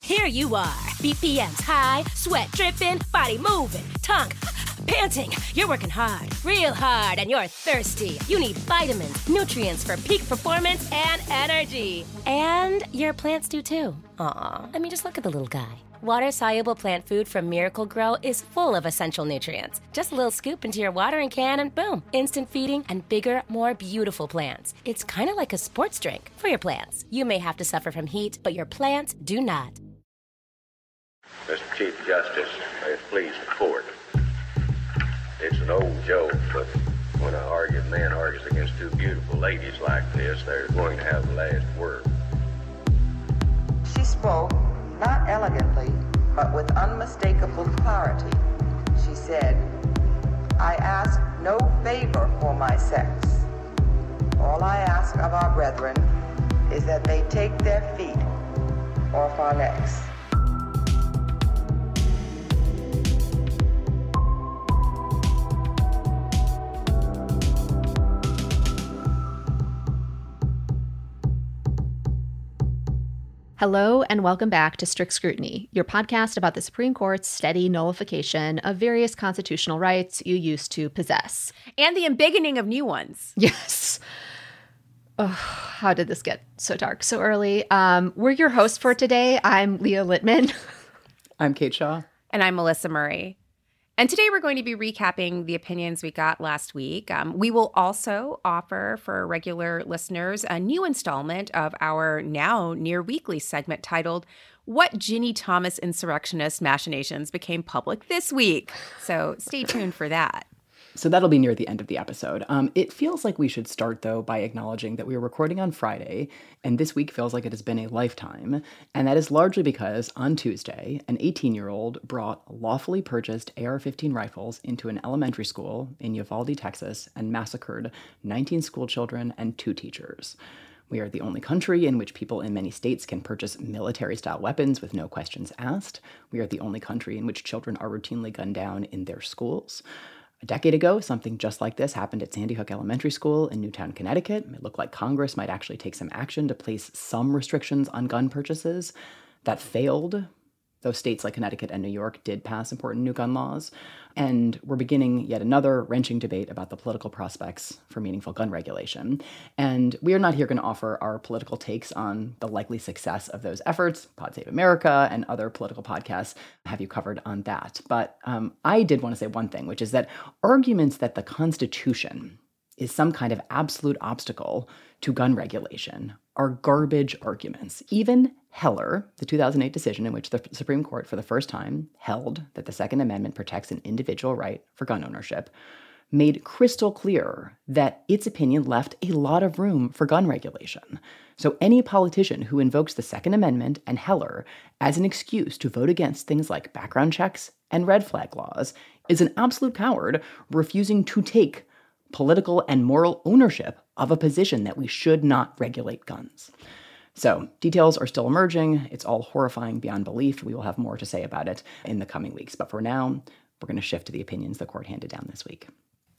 Here you are, BPMs high, sweat dripping, body moving, tongue panting. You're working hard, real hard, and you're thirsty. You need vitamins, nutrients for peak performance and energy. And your plants do too. Aw, I mean, just look at the little guy. Water-soluble plant food from Miracle Grow is full of essential nutrients. Just a little scoop into your watering can and boom, instant feeding and bigger, more beautiful plants. It's kind of like a sports drink for your plants. You may have to suffer from heat, but your plants do not. Mr. Chief Justice, may it please the court. It's an old joke, but when an arguing man argues against two beautiful ladies like this, they're going to have the last word. She spoke, not elegantly, but with unmistakable clarity. She said, I ask no favor for my sex. All I ask of our brethren is that they take their feet off our necks. Hello and welcome back to Strict Scrutiny, your podcast about the Supreme Court's steady nullification of various constitutional rights you used to possess. And the embiggening of new ones. Yes. Oh, how did this get so dark so early? We're your hosts for today. I'm Leah Littman. I'm Kate Shaw. And I'm Melissa Murray. And today we're going to be recapping the opinions we got last week. We will also offer for regular listeners a new installment of our now near weekly segment titled, What Ginny Thomas Insurrectionist Machinations Became Public This Week. So stay tuned for that. So that'll be near the end of the episode. It feels like we should start, though, by acknowledging that we are recording on Friday, and this week feels like it has been a lifetime. And that is largely because on Tuesday, an 18-year-old brought lawfully purchased AR-15 rifles into an elementary school in Uvalde, Texas, and massacred 19 school children and 2 teachers. We are the only country in which people in many states can purchase military-style weapons with no questions asked. We are the only country in which children are routinely gunned down in their schools. A decade ago, something just like this happened at Sandy Hook Elementary School in Newtown, Connecticut. It looked like Congress might actually take some action to place some restrictions on gun purchases. That failed, though states like Connecticut and New York did pass important new gun laws. And we're beginning yet another wrenching debate about the political prospects for meaningful gun regulation. And we are not here going to offer our political takes on the likely success of those efforts. Pod Save America and other political podcasts have you covered on that. But I did want to say one thing, which is that arguments that the Constitution is some kind of absolute obstacle to gun regulation are garbage arguments. Even Heller, the 2008 decision in which the Supreme Court for the first time held that the Second Amendment protects an individual right for gun ownership, made crystal clear that its opinion left a lot of room for gun regulation. So any politician who invokes the Second Amendment and Heller as an excuse to vote against things like background checks and red flag laws is an absolute coward refusing to take political and moral ownership of a position that we should not regulate guns. So details are still emerging. It's all horrifying beyond belief. We will have more to say about it in the coming weeks. But for now, we're going to shift to the opinions the court handed down this week.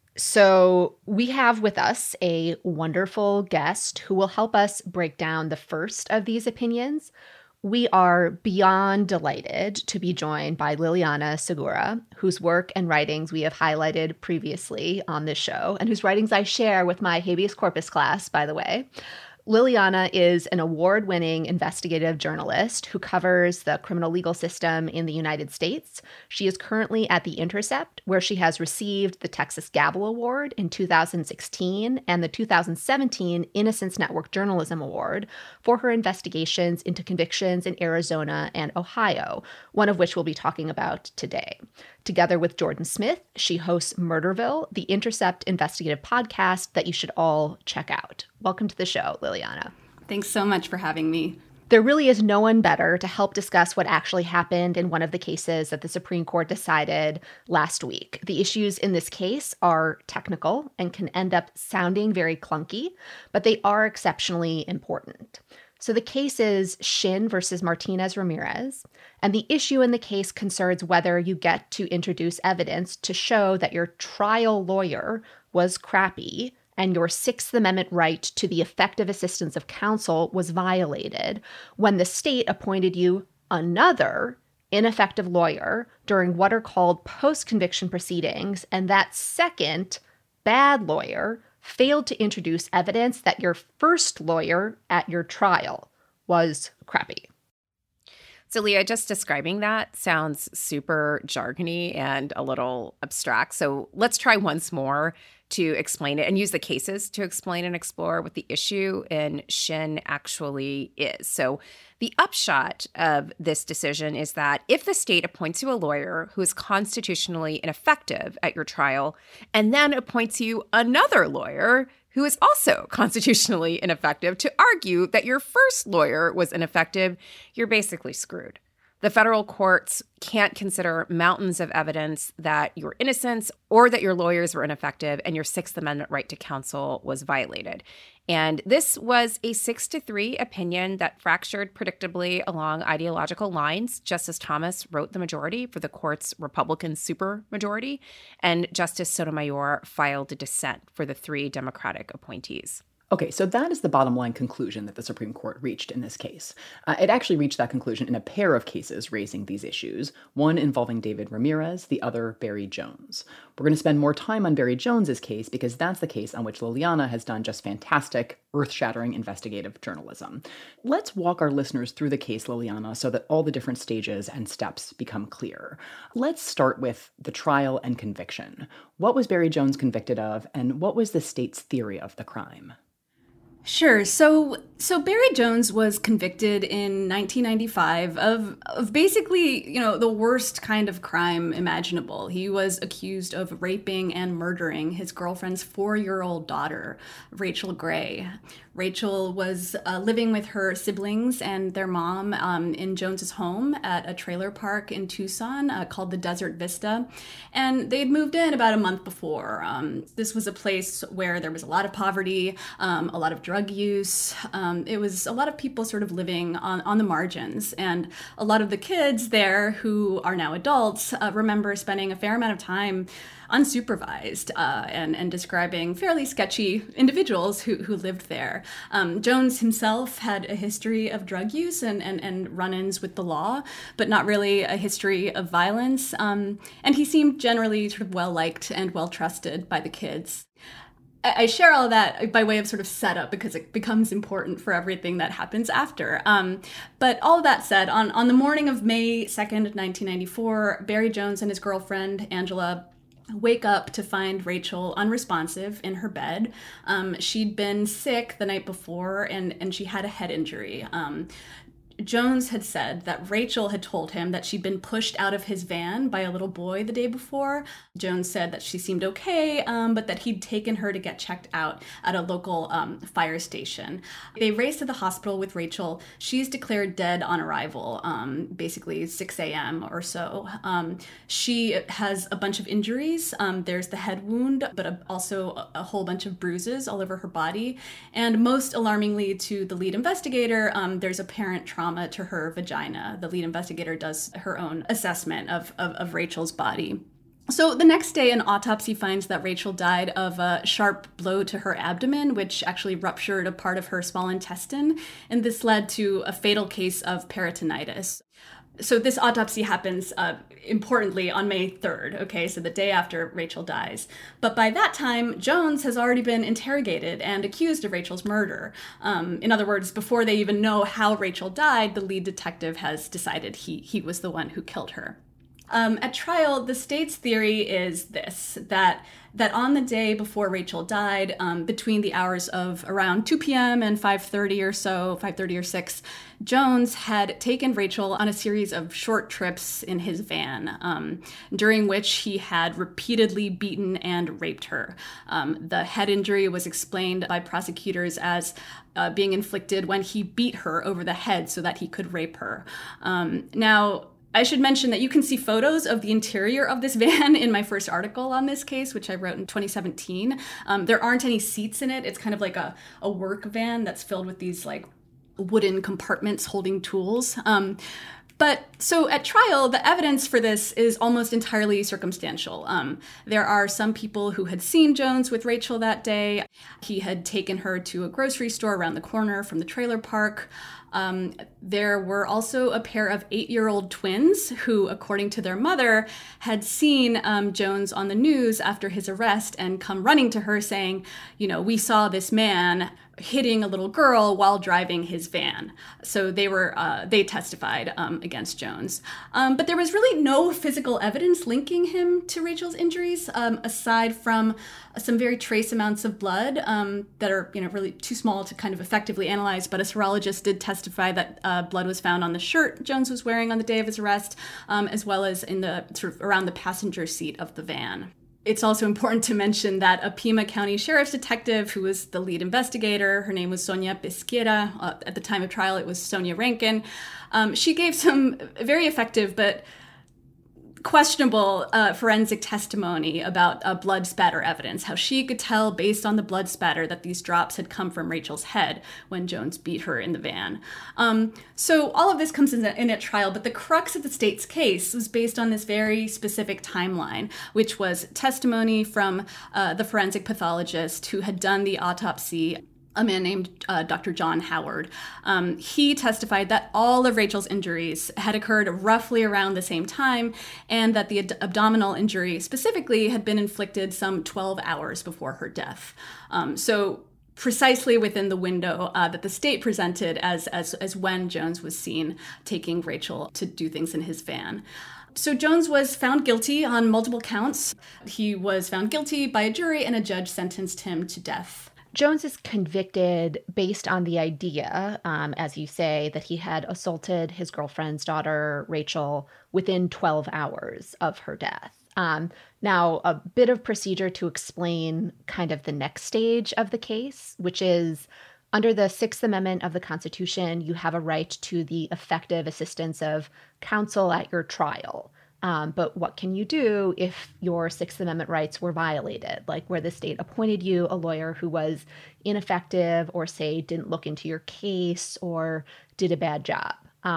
So we have with us a wonderful guest who will help us break down the first of these opinions. We are beyond delighted to be joined by Liliana Segura, whose work and writings we have highlighted previously on this show, and whose writings I share with my habeas corpus class, by the way. Liliana is an award-winning investigative journalist who covers the criminal legal system in the United States. She is currently at The Intercept, where she has received the Texas Gavel Award in 2016 and the 2017 Innocence Network Journalism Award for her investigations into convictions in Arizona and Ohio, one of which we'll be talking about today. Together with Jordan Smith, she hosts Murderville, the Intercept investigative podcast that you should all check out. Welcome to the show, Liliana. Thanks so much for having me. There really is no one better to help discuss what actually happened in one of the cases that the Supreme Court decided last week. The issues in this case are technical and can end up sounding very clunky, but they are exceptionally important. So the case is Shin versus Martinez Ramirez, and the issue in the case concerns whether you get to introduce evidence to show that your trial lawyer was crappy and your Sixth Amendment right to the effective assistance of counsel was violated when the state appointed you another ineffective lawyer during what are called post-conviction proceedings, and that second bad lawyer failed to introduce evidence that your first lawyer at your trial was crappy. So, Leah, just describing that sounds super jargony and a little abstract. So let's try once more to explain it and use the cases to explain and explore what the issue in Shin actually is. So the upshot of this decision is that if the state appoints you a lawyer who is constitutionally ineffective at your trial and then appoints you another lawyer who is also constitutionally ineffective to argue that your first lawyer was ineffective, you're basically screwed. The federal courts can't consider mountains of evidence that your innocence or that your lawyers were ineffective and your Sixth Amendment right to counsel was violated. And this was a 6-3 opinion that fractured predictably along ideological lines. Justice Thomas wrote the majority for the court's Republican supermajority, and Justice Sotomayor filed a dissent for the 3 Democratic appointees. Okay, so that is the bottom line conclusion that the Supreme Court reached in this case. It actually reached that conclusion in a pair of cases raising these issues, one involving David Ramirez, the other Barry Jones. We're going to spend more time on Barry Jones's case because that's the case on which Liliana has done just fantastic, earth-shattering investigative journalism. Let's walk our listeners through the case, Liliana, so that all the different stages and steps become clear. Let's start with the trial and conviction. What was Barry Jones convicted of, and what was the state's theory of the crime? Sure. So Barry Jones was convicted in 1995 of basically, the worst kind of crime imaginable. He was accused of raping and murdering his girlfriend's 4-year-old daughter, Rachel Gray. Rachel was living with her siblings and their mom in Jones's home at a trailer park in Tucson called the Desert Vista. And they'd moved in about a month before. This was a place where there was a lot of poverty, a lot of drug use. It was a lot of people sort of living on the margins. And a lot of the kids there who are now adults remember spending a fair amount of time unsupervised and describing fairly sketchy individuals who lived there. Jones himself had a history of drug use and run-ins with the law, but not really a history of violence. And he seemed generally sort of well-liked and well-trusted by the kids. I share all that by way of sort of setup because it becomes important for everything that happens after. But all of that said, on the morning of May 2nd, 1994, Barry Jones and his girlfriend, Angela, wake up to find Rachel unresponsive in her bed. She'd been sick the night before and she had a head injury. Jones had said that Rachel had told him that she'd been pushed out of his van by a little boy the day before. Jones said that she seemed okay, but that he'd taken her to get checked out at a local fire station. They raced to the hospital with Rachel. She's declared dead on arrival, basically 6 a.m. or so. She has a bunch of injuries. There's the head wound, but also a whole bunch of bruises all over her body. And most alarmingly to the lead investigator, there's apparent trauma to her vagina. The lead investigator does her own assessment of Rachel's body. So the next day, an autopsy finds that Rachel died of a sharp blow to her abdomen, which actually ruptured a part of her small intestine, and this led to a fatal case of peritonitis. So this autopsy happens, importantly, on May 3rd, okay, so the day after Rachel dies. But by that time, Jones has already been interrogated and accused of Rachel's murder. In other words, before they even know how Rachel died, the lead detective has decided he was the one who killed her. At trial, the state's theory is this, that on the day before Rachel died, between the hours of around 2 p.m. and 5:30 or so, 5:30 or 6, Jones had taken Rachel on a series of short trips in his van, during which he had repeatedly beaten and raped her. The head injury was explained by prosecutors as being inflicted when he beat her over the head so that he could rape her. Now, I should mention that you can see photos of the interior of this van in my first article on this case, which I wrote in 2017. There aren't any seats in it. It's kind of like a work van that's filled with these like wooden compartments holding tools. But so at trial, the evidence for this is almost entirely circumstantial. There are some people who had seen Jones with Rachel that day. He had taken her to a grocery store around the corner from the trailer park. There were also a pair of 8-year-old twins who, according to their mother, had seen Jones on the news after his arrest and come running to her saying, we saw this man hitting a little girl while driving his van. So they testified against Jones. But there was really no physical evidence linking him to Rachel's injuries, aside from some very trace amounts of blood that are really too small to kind of effectively analyze. But a serologist did testify that blood was found on the shirt Jones was wearing on the day of his arrest, as well as in the sort of around the passenger seat of the van. It's also important to mention that a Pima County Sheriff's detective who was the lead investigator, her name was Sonia Pesquera. At the time of trial, it was Sonia Rankin. She gave some very effective but questionable forensic testimony about blood spatter evidence, how she could tell based on the blood spatter that these drops had come from Rachel's head when Jones beat her in the van. So all of this comes in at trial, but the crux of the state's case was based on this very specific timeline, which was testimony from the forensic pathologist who had done the autopsy, a man named Dr. John Howard. He testified that all of Rachel's injuries had occurred roughly around the same time, and that the abdominal injury specifically had been inflicted some 12 hours before her death. So precisely within the window that the state presented as when Jones was seen taking Rachel to do things in his van. So Jones was found guilty on multiple counts. He was found guilty by a jury, and a judge sentenced him to death. Jones is convicted based on the idea, as you say, that he had assaulted his girlfriend's daughter, Rachel, within 12 hours of her death. Now, a bit of procedure to explain kind of the next stage of the case, which is under the Sixth Amendment of the Constitution, you have a right to the effective assistance of counsel at your trial. But what can you do if your Sixth Amendment rights were violated, like where the state appointed you a lawyer who was ineffective or, say, didn't look into your case or did a bad job?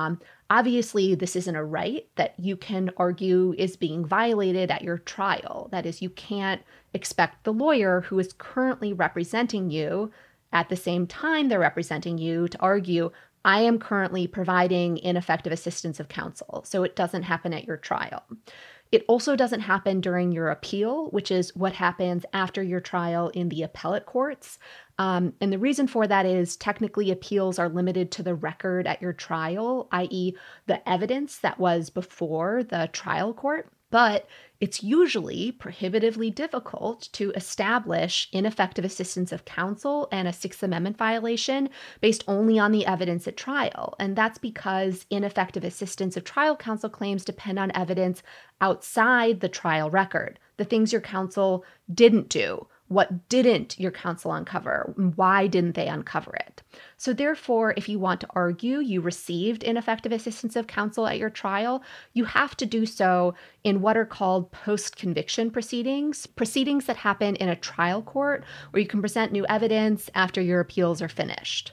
Obviously, this isn't a right that you can argue is being violated at your trial. That is, you can't expect the lawyer who is currently representing you at the same time they're representing you to argue, I am currently providing ineffective assistance of counsel, so it doesn't happen at your trial. It also doesn't happen during your appeal, which is what happens after your trial in the appellate courts. And the reason for that is technically appeals are limited to the record at your trial, i.e. the evidence that was before the trial court. But it's usually prohibitively difficult to establish ineffective assistance of counsel and a Sixth Amendment violation based only on the evidence at trial. And that's because ineffective assistance of trial counsel claims depend on evidence outside the trial record, the things your counsel didn't do. What didn't your counsel uncover? Why didn't they uncover it? So therefore, if you want to argue you received ineffective assistance of counsel at your trial, you have to do so in what are called post-conviction proceedings that happen in a trial court where you can present new evidence after your appeals are finished.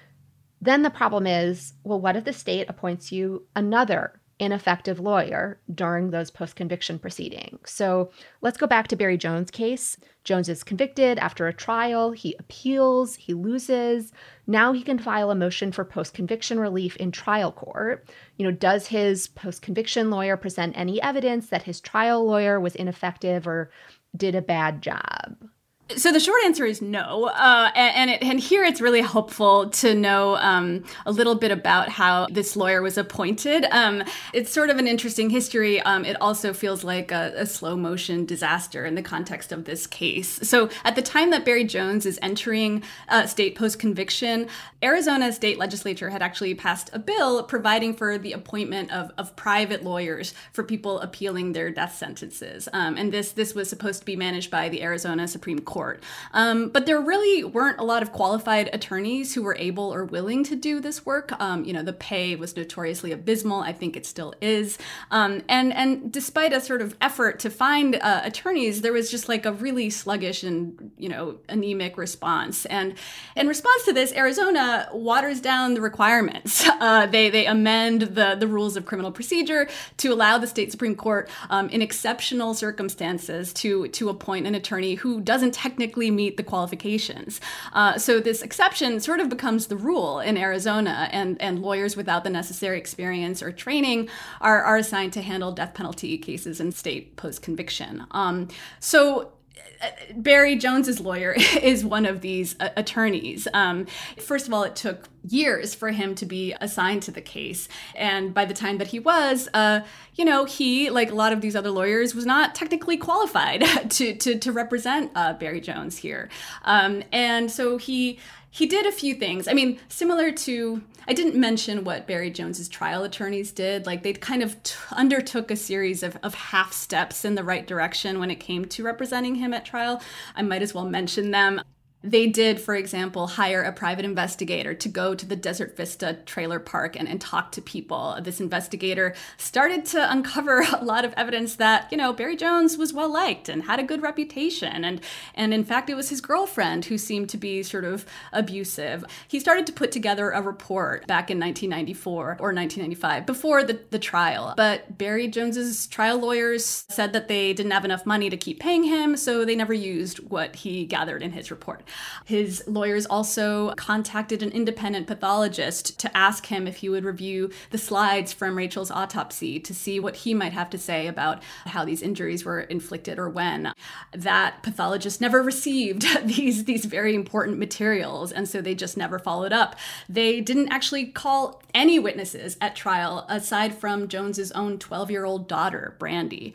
Then the problem is, well, what if the state appoints you another ineffective lawyer during those post-conviction proceedings? So let's go back to Barry Jones' case. Jones is convicted after a trial. He appeals. He loses. Now he can file a motion for post-conviction relief in trial court. Does his post-conviction lawyer present any evidence that his trial lawyer was ineffective or did a bad job? So the short answer is no, and here it's really helpful to know a little bit about how this lawyer was appointed. It's sort of an interesting history. It also feels like a slow motion disaster in the context of this case. So at the time that Barry Jones is entering state post-conviction, Arizona state legislature had actually passed a bill providing for the appointment of private lawyers for people appealing their death sentences. And this was supposed to be managed by the Arizona Supreme Court. Court. But there really weren't a lot of qualified attorneys who were able or willing to do this work. The pay was notoriously abysmal. I think it still is. And despite a sort of effort to find attorneys, there was just like a really sluggish and, anemic response. And in response to this, Arizona waters down the requirements. They amend the rules of criminal procedure to allow the state Supreme Court, in exceptional circumstances, to appoint an attorney who doesn't technically meet the qualifications. So this exception sort of becomes the rule in Arizona, and lawyers without the necessary experience or training are assigned to handle death penalty cases in state post-conviction. So Barry Jones's lawyer is one of these attorneys. First of all, it took years for him to be assigned to the case. And by the time that he was, he, like a lot of these other lawyers, was not technically qualified to represent Barry Jones here. And so he did a few things. I mean, similar to, I didn't mention what Barry Jones's trial attorneys did. Like, they kind of undertook a series of half steps in the right direction when it came to representing him at trial. I might as well mention them. They did, for example, hire a private investigator to go to the Desert Vista trailer park and talk to people. This investigator started to uncover a lot of evidence that, Barry Jones was well-liked and had a good reputation. And in fact, it was his girlfriend who seemed to be sort of abusive. He started to put together a report back in 1994 or 1995 before the trial. But Barry Jones's trial lawyers said that they didn't have enough money to keep paying him, so they never used what he gathered in his report. His lawyers also contacted an independent pathologist to ask him if he would review the slides from Rachel's autopsy to see what he might have to say about how these injuries were inflicted or when. That pathologist never received these very important materials, and so they just never followed up. They didn't actually call any witnesses at trial aside from Jones's own 12-year-old daughter, Brandy.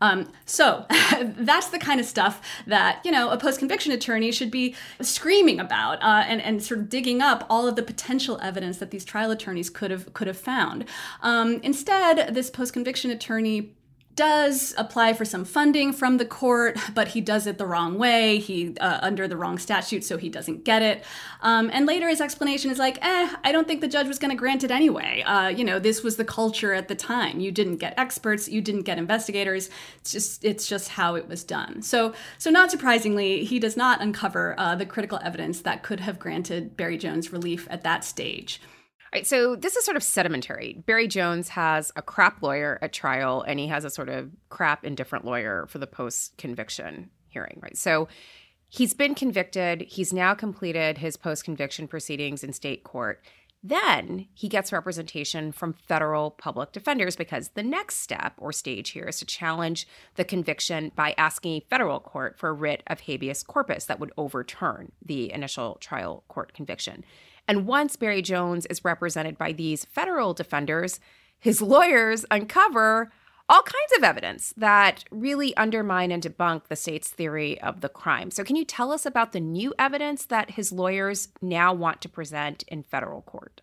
So that's the kind of stuff that, a post-conviction attorney should be screaming about and sort of digging up all of the potential evidence that these trial attorneys could have found. Instead, this post-conviction attorney does apply for some funding from the court, but he does it the wrong way. He under the wrong statute, so he doesn't get it. And later his explanation is like, I don't think the judge was going to grant it anyway. This was the culture at the time. You didn't get experts, you didn't get investigators. It's just how it was done. So not surprisingly, he does not uncover the critical evidence that could have granted Barry Jones relief at that stage. All right, so this is sort of sedimentary. Barry Jones has a crap lawyer at trial, and he has a sort of crap indifferent lawyer for the post-conviction hearing, right? So he's been convicted. He's now completed his post-conviction proceedings in state court. Then he gets representation from federal public defenders because the next step or stage here is to challenge the conviction by asking a federal court for a writ of habeas corpus that would overturn the initial trial court conviction. And once Barry Jones is represented by these federal defenders, his lawyers uncover all kinds of evidence that really undermine and debunk the state's theory of the crime. So can you tell us about the new evidence that his lawyers now want to present in federal court?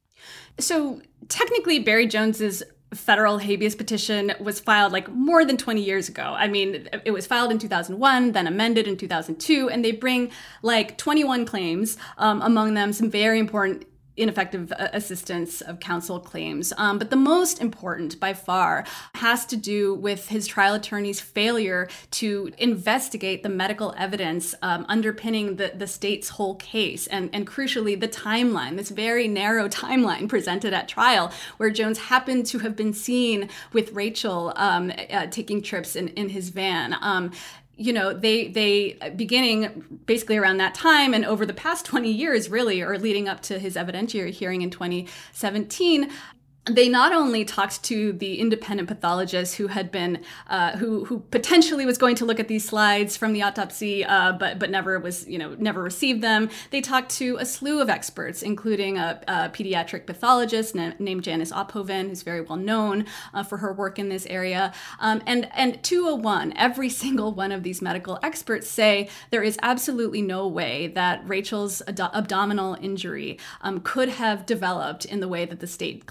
So technically, Barry Jones's federal habeas petition was filed like more than 20 years ago. I mean, it was filed in 2001, then amended in 2002, and they bring like 21 claims, among them some very important ineffective assistance of counsel claims. But the most important by far has to do with his trial attorney's failure to investigate the medical evidence underpinning the state's whole case. And crucially, the timeline, this very narrow timeline presented at trial, where Jones happened to have been seen with Rachel taking trips in his van. They beginning basically around that time and over the past 20 years, really, or leading up to his evidentiary hearing in 2017, they not only talked to the independent pathologist who had been, who potentially was going to look at these slides from the autopsy, but never received them. They talked to a slew of experts, including a pediatric pathologist named Janice Ophoven, who's very well known for her work in this area. And 201, every single one of these medical experts say there is absolutely no way that Rachel's abdominal injury could have developed in the way that the state claimed.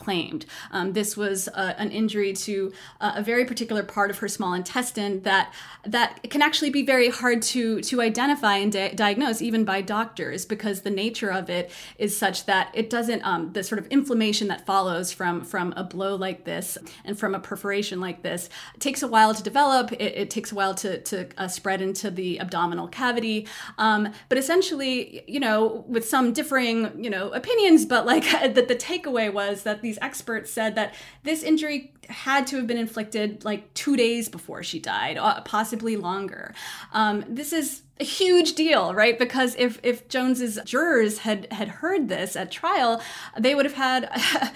This was an injury to a very particular part of her small intestine that can actually be very hard to identify and diagnose even by doctors, because the nature of it is such that it doesn't, the sort of inflammation that follows from a blow like this and from a perforation like this, it takes a while to develop. It takes a while to spread into the abdominal cavity. But essentially, with some differing, opinions, but like the takeaway was that these experts said that this injury had to have been inflicted like 2 days before she died, possibly longer. This is a huge deal, right? Because if Jones's jurors had heard this at trial, they would have had,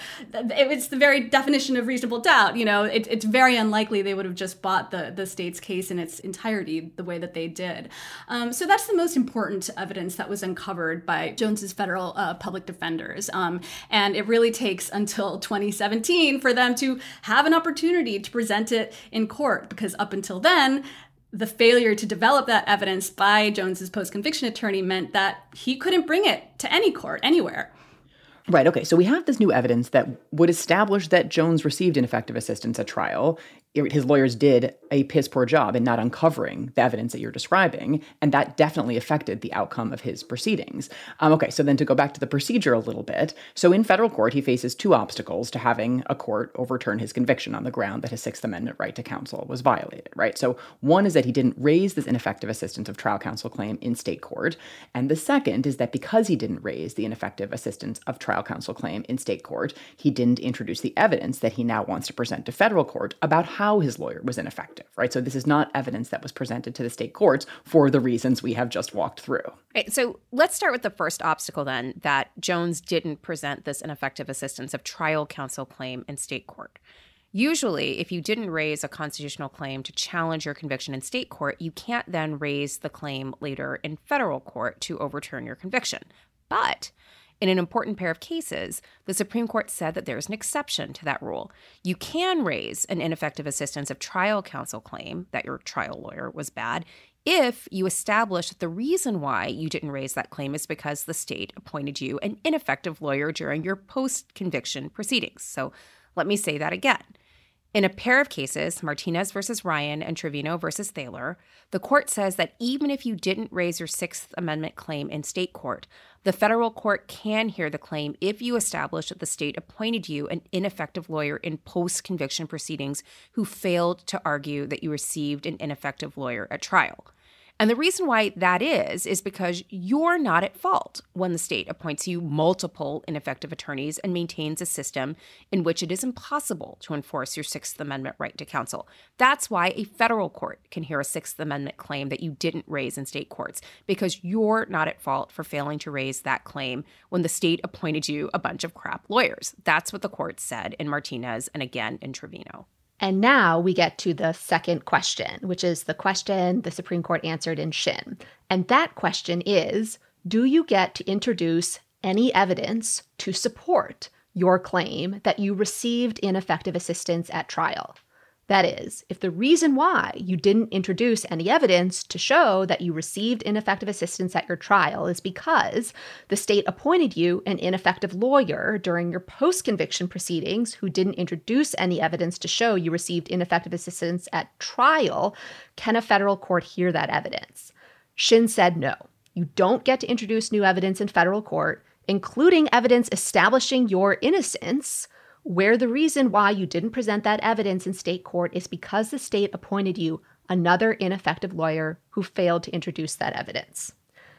it's the very definition of reasonable doubt. It's very unlikely they would have just bought the state's case in its entirety the way that they did. So that's the most important evidence that was uncovered by Jones's federal public defenders. And it really takes until 2017 for them to have an opportunity to present it in court, because up until then, the failure to develop that evidence by Jones's post-conviction attorney meant that he couldn't bring it to any court anywhere. Right. Okay. So we have this new evidence that would establish that Jones received ineffective assistance at trial. His lawyers did a piss poor job in not uncovering the evidence that you're describing, and that definitely affected the outcome of his proceedings. Okay, so then to go back to the procedure a little bit. So in federal court, he faces two obstacles to having a court overturn his conviction on the ground that his Sixth Amendment right to counsel was violated, right? So one is that he didn't raise this ineffective assistance of trial counsel claim in state court. And the second is that because he didn't raise the ineffective assistance of trial counsel claim in state court, he didn't introduce the evidence that he now wants to present to federal court about how his lawyer was ineffective, right? So this is not evidence that was presented to the state courts for the reasons we have just walked through. Right, so let's start with the first obstacle then, that Jones didn't present this ineffective assistance of trial counsel claim in state court. Usually, if you didn't raise a constitutional claim to challenge your conviction in state court, you can't then raise the claim later in federal court to overturn your conviction. But in an important pair of cases, the Supreme Court said that there's an exception to that rule. You can raise an ineffective assistance of trial counsel claim that your trial lawyer was bad if you establish that the reason why you didn't raise that claim is because the state appointed you an ineffective lawyer during your post-conviction proceedings. So let me say that again. In a pair of cases, Martinez versus Ryan and Trevino versus Thaler, the court says that even if you didn't raise your Sixth Amendment claim in state court, the federal court can hear the claim if you establish that the state appointed you an ineffective lawyer in post-conviction proceedings who failed to argue that you received an ineffective lawyer at trial. And the reason why that is because you're not at fault when the state appoints you multiple ineffective attorneys and maintains a system in which it is impossible to enforce your Sixth Amendment right to counsel. That's why a federal court can hear a Sixth Amendment claim that you didn't raise in state courts, because you're not at fault for failing to raise that claim when the state appointed you a bunch of crap lawyers. That's what the court said in Martinez and again in Trevino. And now we get to the second question, which is the question the Supreme Court answered in Shin. And that question is, do you get to introduce any evidence to support your claim that you received ineffective assistance at trial? That is, if the reason why you didn't introduce any evidence to show that you received ineffective assistance at your trial is because the state appointed you an ineffective lawyer during your post-conviction proceedings who didn't introduce any evidence to show you received ineffective assistance at trial, can a federal court hear that evidence? Shin said no. You don't get to introduce new evidence in federal court, including evidence establishing your innocence, where the reason why you didn't present that evidence in state court is because the state appointed you another ineffective lawyer who failed to introduce that evidence.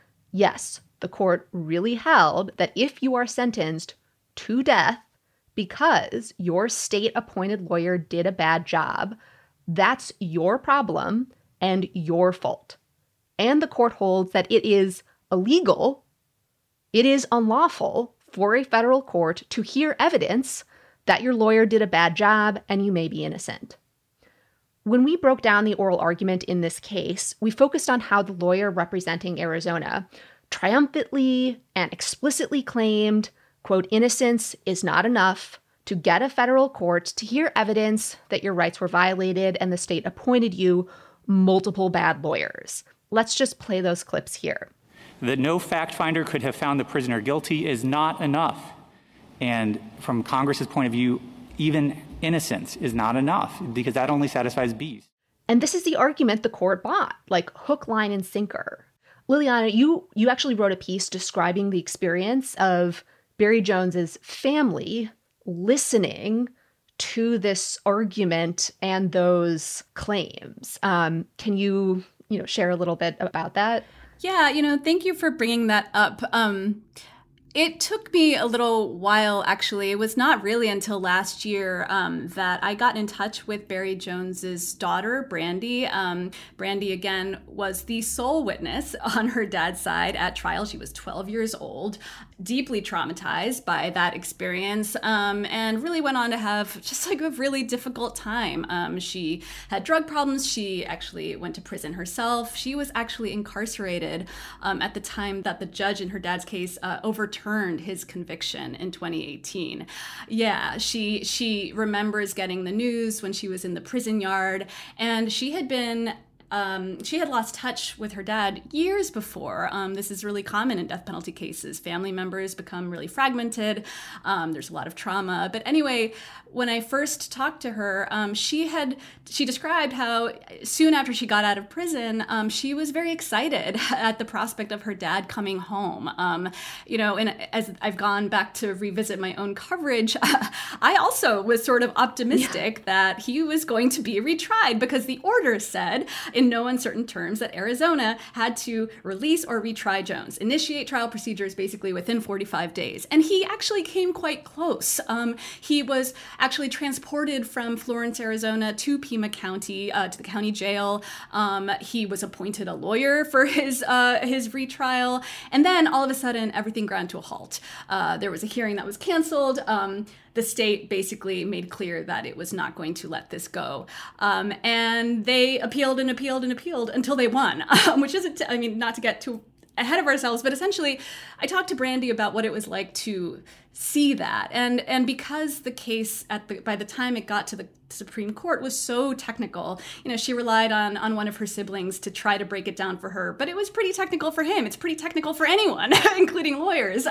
Yes, the court really held that if you are sentenced to death because your state-appointed lawyer did a bad job, that's your problem and your fault. And the court holds that it is illegal, it is unlawful for a federal court to hear evidence that your lawyer did a bad job and you may be innocent. When we broke down the oral argument in this case, we focused on how the lawyer representing Arizona triumphantly and explicitly claimed, quote, innocence is not enough to get a federal court to hear evidence that your rights were violated and the state appointed you multiple bad lawyers. Let's just play those clips here. That no fact finder could have found the prisoner guilty is not enough. And from Congress's point of view, even innocence is not enough because that only satisfies B's. And this is the argument the court bought, like hook, line, and sinker. Liliana, you actually wrote a piece describing the experience of Barry Jones's family listening to this argument and those claims. Can you share a little bit about that? Yeah, thank you for bringing that up. It took me a little while, actually. It was not really until last year that I got in touch with Barry Jones's daughter, Brandy. Brandy, again, was the sole witness on her dad's side at trial. She was 12 years old, deeply traumatized by that experience, and really went on to have just like a really difficult time. She had drug problems. She actually went to prison herself. She was actually incarcerated at the time that the judge in her dad's case overturned his conviction in 2018. Yeah, she remembers getting the news when she was in the prison yard, and she had lost touch with her dad years before. This is really common in death penalty cases. Family members become really fragmented. There's a lot of trauma. But anyway, when I first talked to her, she described how soon after she got out of prison, she was very excited at the prospect of her dad coming home. And as I've gone back to revisit my own coverage, I also was sort of optimistic that he was going to be retried because the order said in no uncertain terms that Arizona had to release or retry Jones, initiate trial procedures basically within 45 days. And he actually came quite close. He was actually transported from Florence, Arizona to Pima County, to the county jail. He was appointed a lawyer for his retrial. And then all of a sudden, everything ground to a halt. There was a hearing that was canceled. The state basically made clear that it was not going to let this go. And they appealed and appealed and appealed until they won, which isn't, not to get too ahead of ourselves, but essentially I talked to Brandy about what it was like to see that. And because the case by the time it got to the Supreme Court was so technical, she relied on one of her siblings to try to break it down for her, but it was pretty technical for him. It's pretty technical for anyone, including lawyers.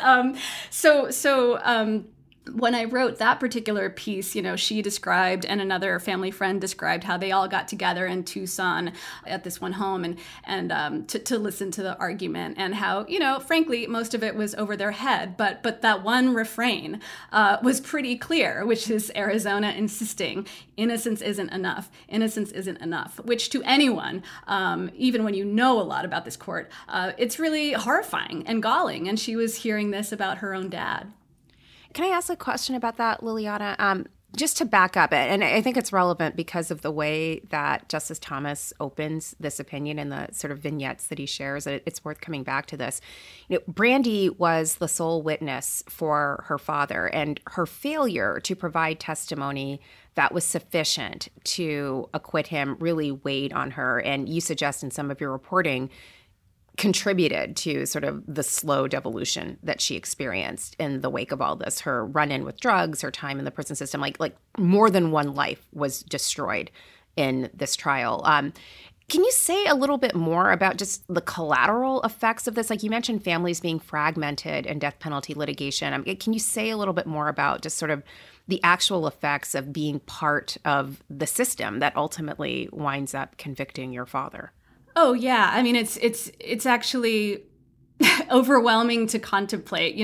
When I wrote that particular piece, she described, and another family friend described, how they all got together in Tucson at this one home and to listen to the argument, and how, frankly, most of it was over their head. But that one refrain was pretty clear, which is Arizona insisting innocence isn't enough. Innocence isn't enough, which to anyone, even when you know a lot about this court, it's really horrifying and galling. And she was hearing this about her own dad. Can I ask a question about that, Liliana? Just to back up it, and I think it's relevant because of the way that Justice Thomas opens this opinion and the sort of vignettes that he shares. It's worth coming back to this. Brandy was the sole witness for her father, and her failure to provide testimony that was sufficient to acquit him really weighed on her. And you suggest in some of your reporting contributed to sort of the slow devolution that she experienced in the wake of all this, her run-in with drugs, her time in the prison system, like more than one life was destroyed in this trial. Can you say a little bit more about just the collateral effects of this? Like you mentioned families being fragmented in death penalty litigation. Can you say a little bit more about just sort of the actual effects of being part of the system that ultimately winds up convicting your father? Oh, yeah. It's actually overwhelming to contemplate.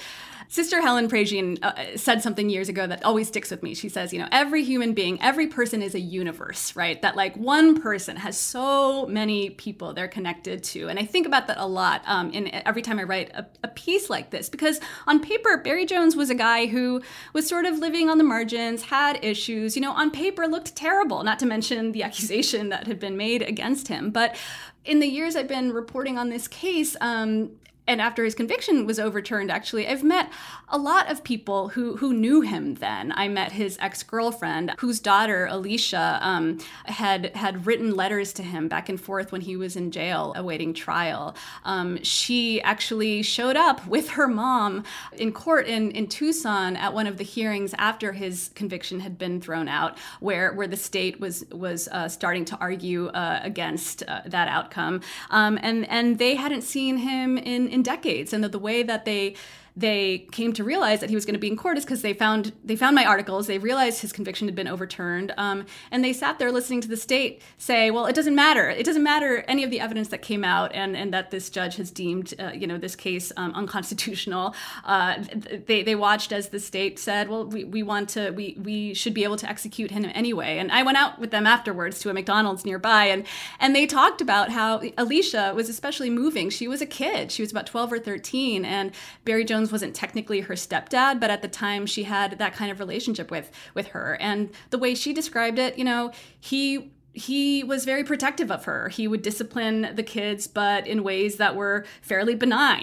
Sister Helen Prejean said something years ago that always sticks with me. She says, every human being, every person is a universe, right? That one person has so many people they're connected to. And I think about that a lot every time I write a piece like this, because on paper, Barry Jones was a guy who was sort of living on the margins, had issues, on paper looked terrible, not to mention the accusation that had been made against him. But in the years I've been reporting on this case, and after his conviction was overturned, actually, I've met a lot of people who knew him then. I met his ex-girlfriend, whose daughter, Alicia, had written letters to him back and forth when he was in jail awaiting trial. She actually showed up with her mom in court in Tucson at one of the hearings after his conviction had been thrown out, where the state was starting to argue against that outcome. And they hadn't seen him in decades, and the way that they they came to realize that he was going to be in court is because they found my articles. They realized his conviction had been overturned. And they sat there listening to the state say, well, it doesn't matter. It doesn't matter any of the evidence that came out and that this judge has deemed, this case unconstitutional. They watched as the state said, well, we should be able to execute him anyway. And I went out with them afterwards to a McDonald's nearby, and they talked about how Alicia was especially moving. She was a kid. She was about 12 or 13, and Barry Jones wasn't technically her stepdad, but at the time she had that kind of relationship with her. And the way she described it, he was very protective of her. He would discipline the kids, but in ways that were fairly benign.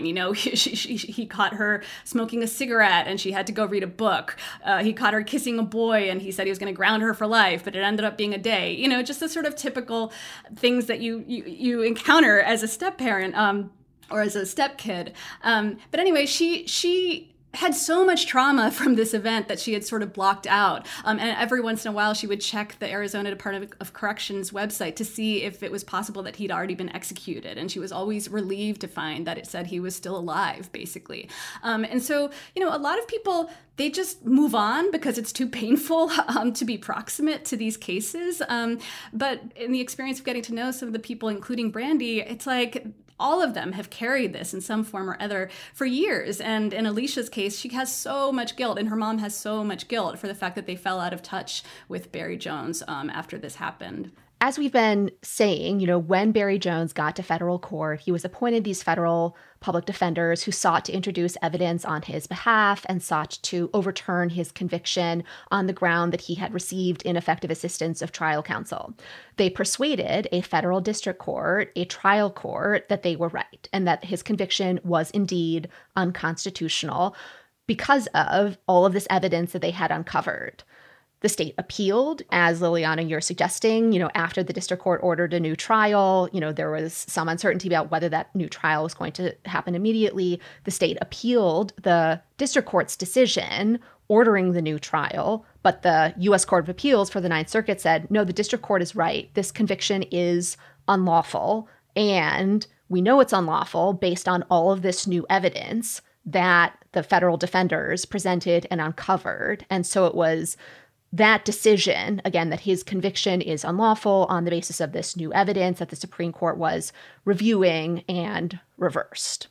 He caught her smoking a cigarette and she had to go read a book. He caught her kissing a boy and he said he was going to ground her for life, but it ended up being a day. Just the sort of typical things that you encounter as a step-parent or as a step-kid. But anyway, she had so much trauma from this event that she had sort of blocked out. And every once in a while, she would check the Arizona Department of Corrections website to see if it was possible that he'd already been executed. And she was always relieved to find that it said he was still alive, basically. And so, a lot of people, they just move on because it's too painful to be proximate to these cases. But in the experience of getting to know some of the people, including Brandy, it's like all of them have carried this in some form or other for years. And in Alicia's case, she has so much guilt, and her mom has so much guilt for the fact that they fell out of touch with Barry Jones after this happened. As we've been saying, when Barry Jones got to federal court, he was appointed these federal public defenders who sought to introduce evidence on his behalf and sought to overturn his conviction on the ground that he had received ineffective assistance of trial counsel. They persuaded a federal district court, a trial court, that they were right and that his conviction was indeed unconstitutional because of all of this evidence that they had uncovered. The state appealed, as Liliana, you're suggesting, after the district court ordered a new trial, there was some uncertainty about whether that new trial was going to happen immediately. The state appealed the district court's decision ordering the new trial, but the U.S. Court of Appeals for the Ninth Circuit said, no, the district court is right. This conviction is unlawful, and we know it's unlawful based on all of this new evidence that the federal defenders presented and uncovered. And so it was that decision, again, that his conviction is unlawful on the basis of this new evidence that the Supreme Court was reviewing and reversed.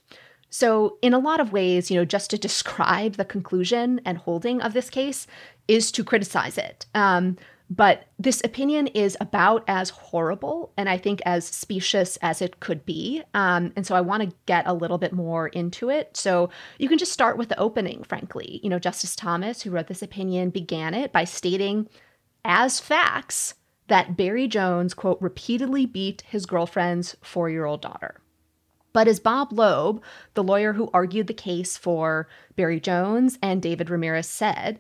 So in a lot of ways, just to describe the conclusion and holding of this case is to criticize it. But this opinion is about as horrible and I think as specious as it could be. And so I want to get a little bit more into it. So you can just start with the opening, frankly. Justice Thomas, who wrote this opinion, began it by stating as facts that Barry Jones, quote, repeatedly beat his girlfriend's 4-year-old daughter. But as Bob Loeb, the lawyer who argued the case for Barry Jones and David Ramirez said,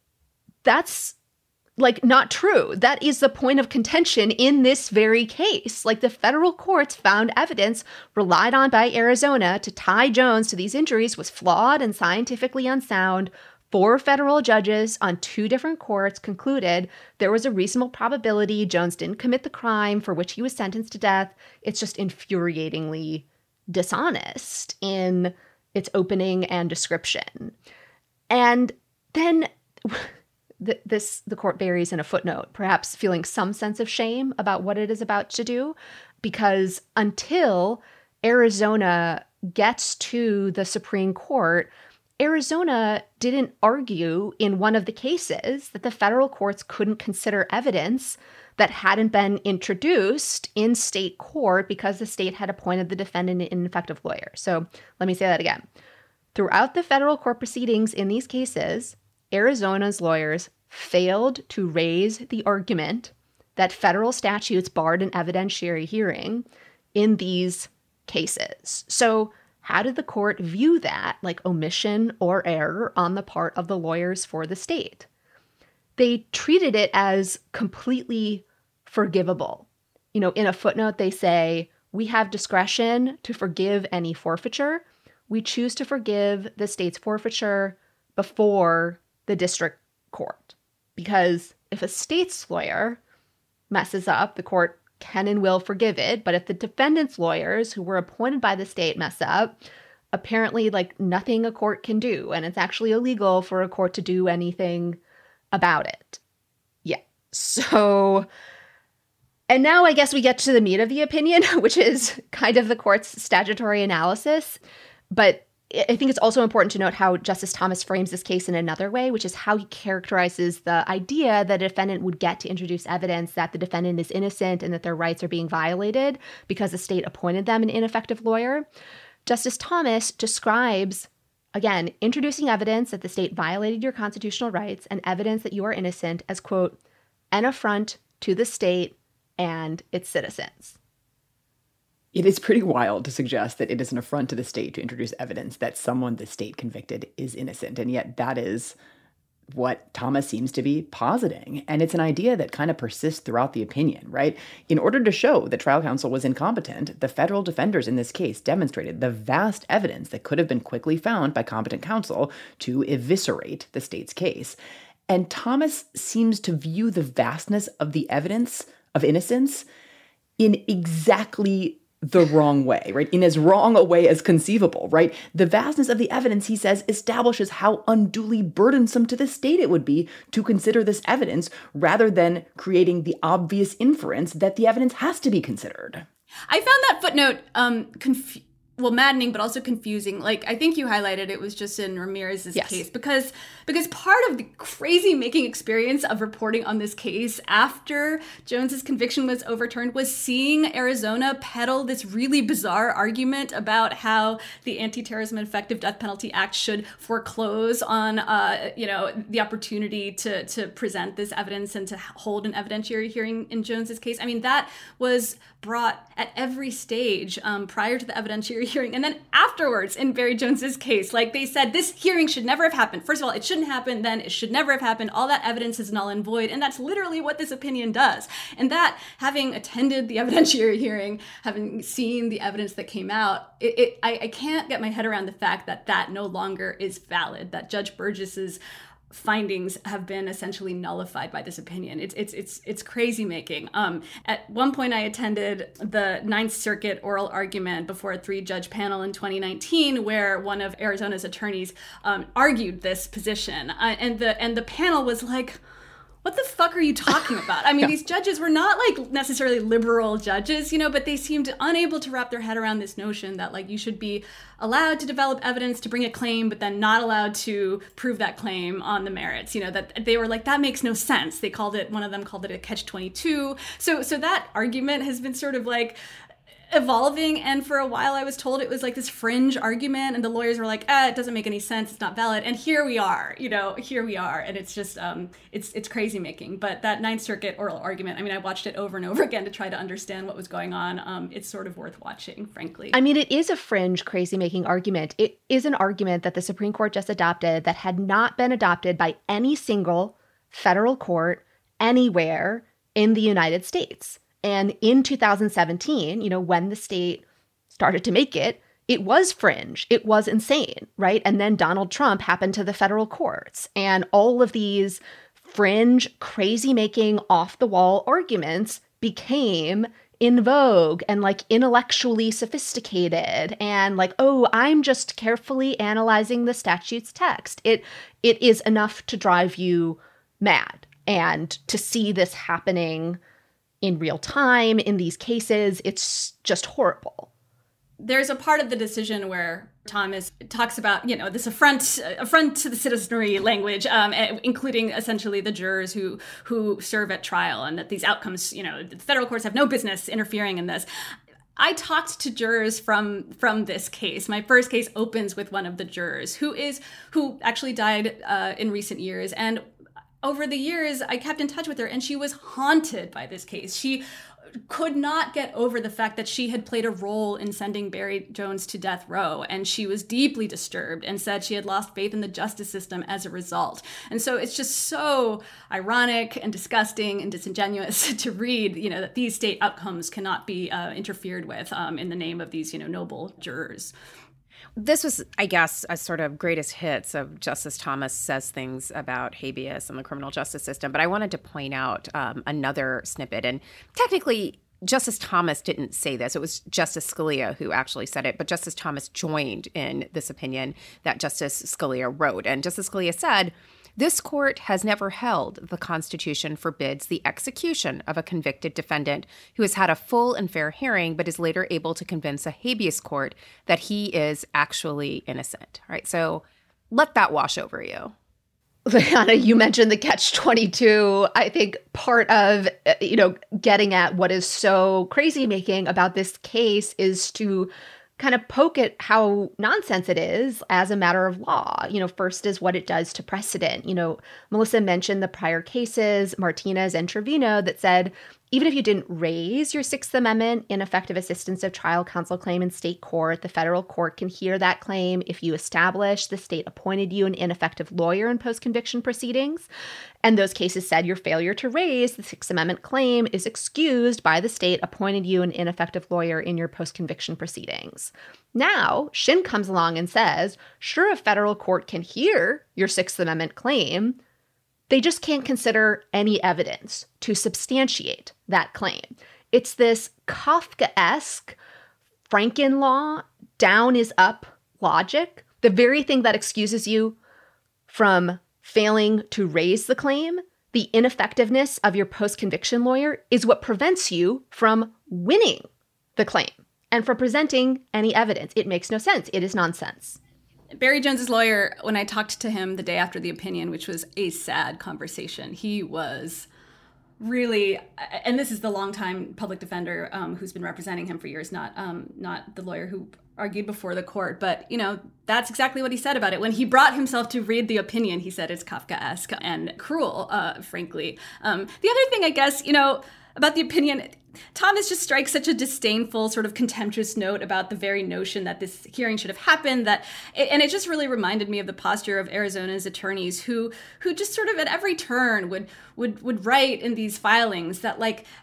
that's not true. That is the point of contention in this very case. The federal courts found evidence relied on by Arizona to tie Jones to these injuries was flawed and scientifically unsound. 4 federal judges on 2 different courts concluded there was a reasonable probability Jones didn't commit the crime for which he was sentenced to death. It's just infuriatingly dishonest in its opening and description. And then the court buries in a footnote, perhaps feeling some sense of shame about what it is about to do, because until Arizona gets to the Supreme Court, Arizona didn't argue in one of the cases that the federal courts couldn't consider evidence that hadn't been introduced in state court because the state had appointed the defendant an ineffective lawyer. So let me say that again. Throughout the federal court proceedings in these cases, Arizona's lawyers failed to raise the argument that federal statutes barred an evidentiary hearing in these cases. So how did the court view that, omission or error on the part of the lawyers for the state? They treated it as completely forgivable. In a footnote, they say, we have discretion to forgive any forfeiture. We choose to forgive the state's forfeiture before the district court. Because if a state's lawyer messes up, the court can and will forgive it. But if the defendant's lawyers, who were appointed by the state, mess up, apparently like nothing a court can do, and it's actually illegal for a court to do anything about it. Yeah. So, and now I guess we get to the meat of the opinion, which is kind of the court's statutory analysis. But I think it's also important to note how Justice Thomas frames this case in another way, which is how he characterizes the idea that a defendant would get to introduce evidence that the defendant is innocent and that their rights are being violated because the state appointed them an ineffective lawyer. Justice Thomas describes, again, introducing evidence that the state violated your constitutional rights and evidence that you are innocent as, quote, an affront to the state and its citizens. It is pretty wild to suggest that it is an affront to the state to introduce evidence that someone the state convicted is innocent. And yet that is what Thomas seems to be positing. And it's an idea that kind of persists throughout the opinion, right? In order to show that trial counsel was incompetent, the federal defenders in this case demonstrated the vast evidence that could have been quickly found by competent counsel to eviscerate the state's case. And Thomas seems to view the vastness of the evidence of innocence in exactly the wrong way, right? In as wrong a way as conceivable, right? The vastness of the evidence, he says, establishes how unduly burdensome to the state it would be to consider this evidence rather than creating the obvious inference that the evidence has to be considered. I found that footnote maddening, but also confusing. Like, I think you highlighted it was just in Ramirez's case because part of the crazy making experience of reporting on this case after Jones's conviction was overturned was seeing Arizona peddle this really bizarre argument about how the Anti-Terrorism and Effective Death Penalty Act should foreclose on, the opportunity to present this evidence and to hold an evidentiary hearing in Jones's case. I mean, that was brought at every stage prior to the evidentiary hearing. And then afterwards in Barry Jones's case, like they said, this hearing should never have happened. First of all, it shouldn't happen. Then it should never have happened. All that evidence is null and void. And that's literally what this opinion does. And that, having attended the evidentiary hearing, having seen the evidence that came out, I can't get my head around the fact that that no longer is valid, that Judge Burgess's findings have been essentially nullified by this opinion. It's crazy making. At one point I attended the Ninth Circuit oral argument before a 3-judge panel in 2019 where one of Arizona's attorneys argued this position. And the panel was like, what the fuck are you talking about? I mean, these judges were not like necessarily liberal judges, but they seemed unable to wrap their head around this notion that like you should be allowed to develop evidence to bring a claim, but then not allowed to prove that claim on the merits. That they were like, that makes no sense. One of them called it a catch-22. So that argument has been sort of like evolving, and for a while I was told it was like this fringe argument, and the lawyers were like, it doesn't make any sense, it's not valid, and here we are, and it's just it's crazy making. But that Ninth Circuit oral argument, I mean, I watched it over and over again to try to understand what was going on. It's sort of worth watching, frankly. I mean, it is a fringe crazy making argument. It is an argument that the Supreme Court just adopted that had not been adopted by any single federal court anywhere in the United States. And in 2017, when the state started to make it, it was fringe. It was insane, right? And then Donald Trump happened to the federal courts. And all of these fringe, crazy-making, off-the-wall arguments became in vogue and like intellectually sophisticated and like, oh, I'm just carefully analyzing the statute's text. It is enough to drive you mad. And to see this happening in real time in these cases, it's just horrible. There's a part of the decision where Thomas talks about, this affront to the citizenry language, including essentially the jurors who serve at trial, and that these outcomes, the federal courts have no business interfering in this. I talked to jurors from this case. My first case opens with one of the jurors who actually died in recent years, and over the years, I kept in touch with her, and she was haunted by this case. She could not get over the fact that she had played a role in sending Barry Jones to death row, and she was deeply disturbed and said she had lost faith in the justice system as a result. And so it's just so ironic and disgusting and disingenuous to read, that these state outcomes cannot be interfered with in the name of these, noble jurors. This was, I guess, a sort of greatest hits of Justice Thomas says things about habeas and the criminal justice system. But I wanted to point out another snippet. And technically, Justice Thomas didn't say this. It was Justice Scalia who actually said it, but Justice Thomas joined in this opinion that Justice Scalia wrote. And Justice Scalia said, "This court has never held the Constitution forbids the execution of a convicted defendant who has had a full and fair hearing but is later able to convince a habeas court that he is actually innocent." All right, so let that wash over you. Liana, you mentioned the catch-22. I think part of, getting at what is so crazy making about this case is to kind of poke at how nonsense it is as a matter of law. First is what it does to precedent. Melissa mentioned the prior cases, Martinez and Trevino, that said, even if you didn't raise your Sixth Amendment ineffective assistance of trial counsel claim in state court, the federal court can hear that claim if you establish the state appointed you an ineffective lawyer in post-conviction proceedings. And those cases said your failure to raise the Sixth Amendment claim is excused by the state appointed you an ineffective lawyer in your post-conviction proceedings. Now, Shin comes along and says, sure, a federal court can hear your Sixth Amendment claim, they just can't consider any evidence to substantiate that claim. It's this Kafkaesque Franken law, down is up logic, the very thing that excuses you from failing to raise the claim. The ineffectiveness of your post-conviction lawyer is what prevents you from winning the claim and from presenting any evidence. It makes no sense. It is nonsense. Barry Jones's lawyer, when I talked to him the day after the opinion, which was a sad conversation, he was really, and this is the longtime public defender who's been representing him for years, not the lawyer who argued before the court, but that's exactly what he said about it. When he brought himself to read the opinion, he said it's Kafkaesque and cruel, frankly. The other thing, I guess, about the opinion, Thomas just strikes such a disdainful, sort of contemptuous note about the very notion that this hearing should have happened, and it just really reminded me of the posture of Arizona's attorneys who just sort of at every turn would write in these filings that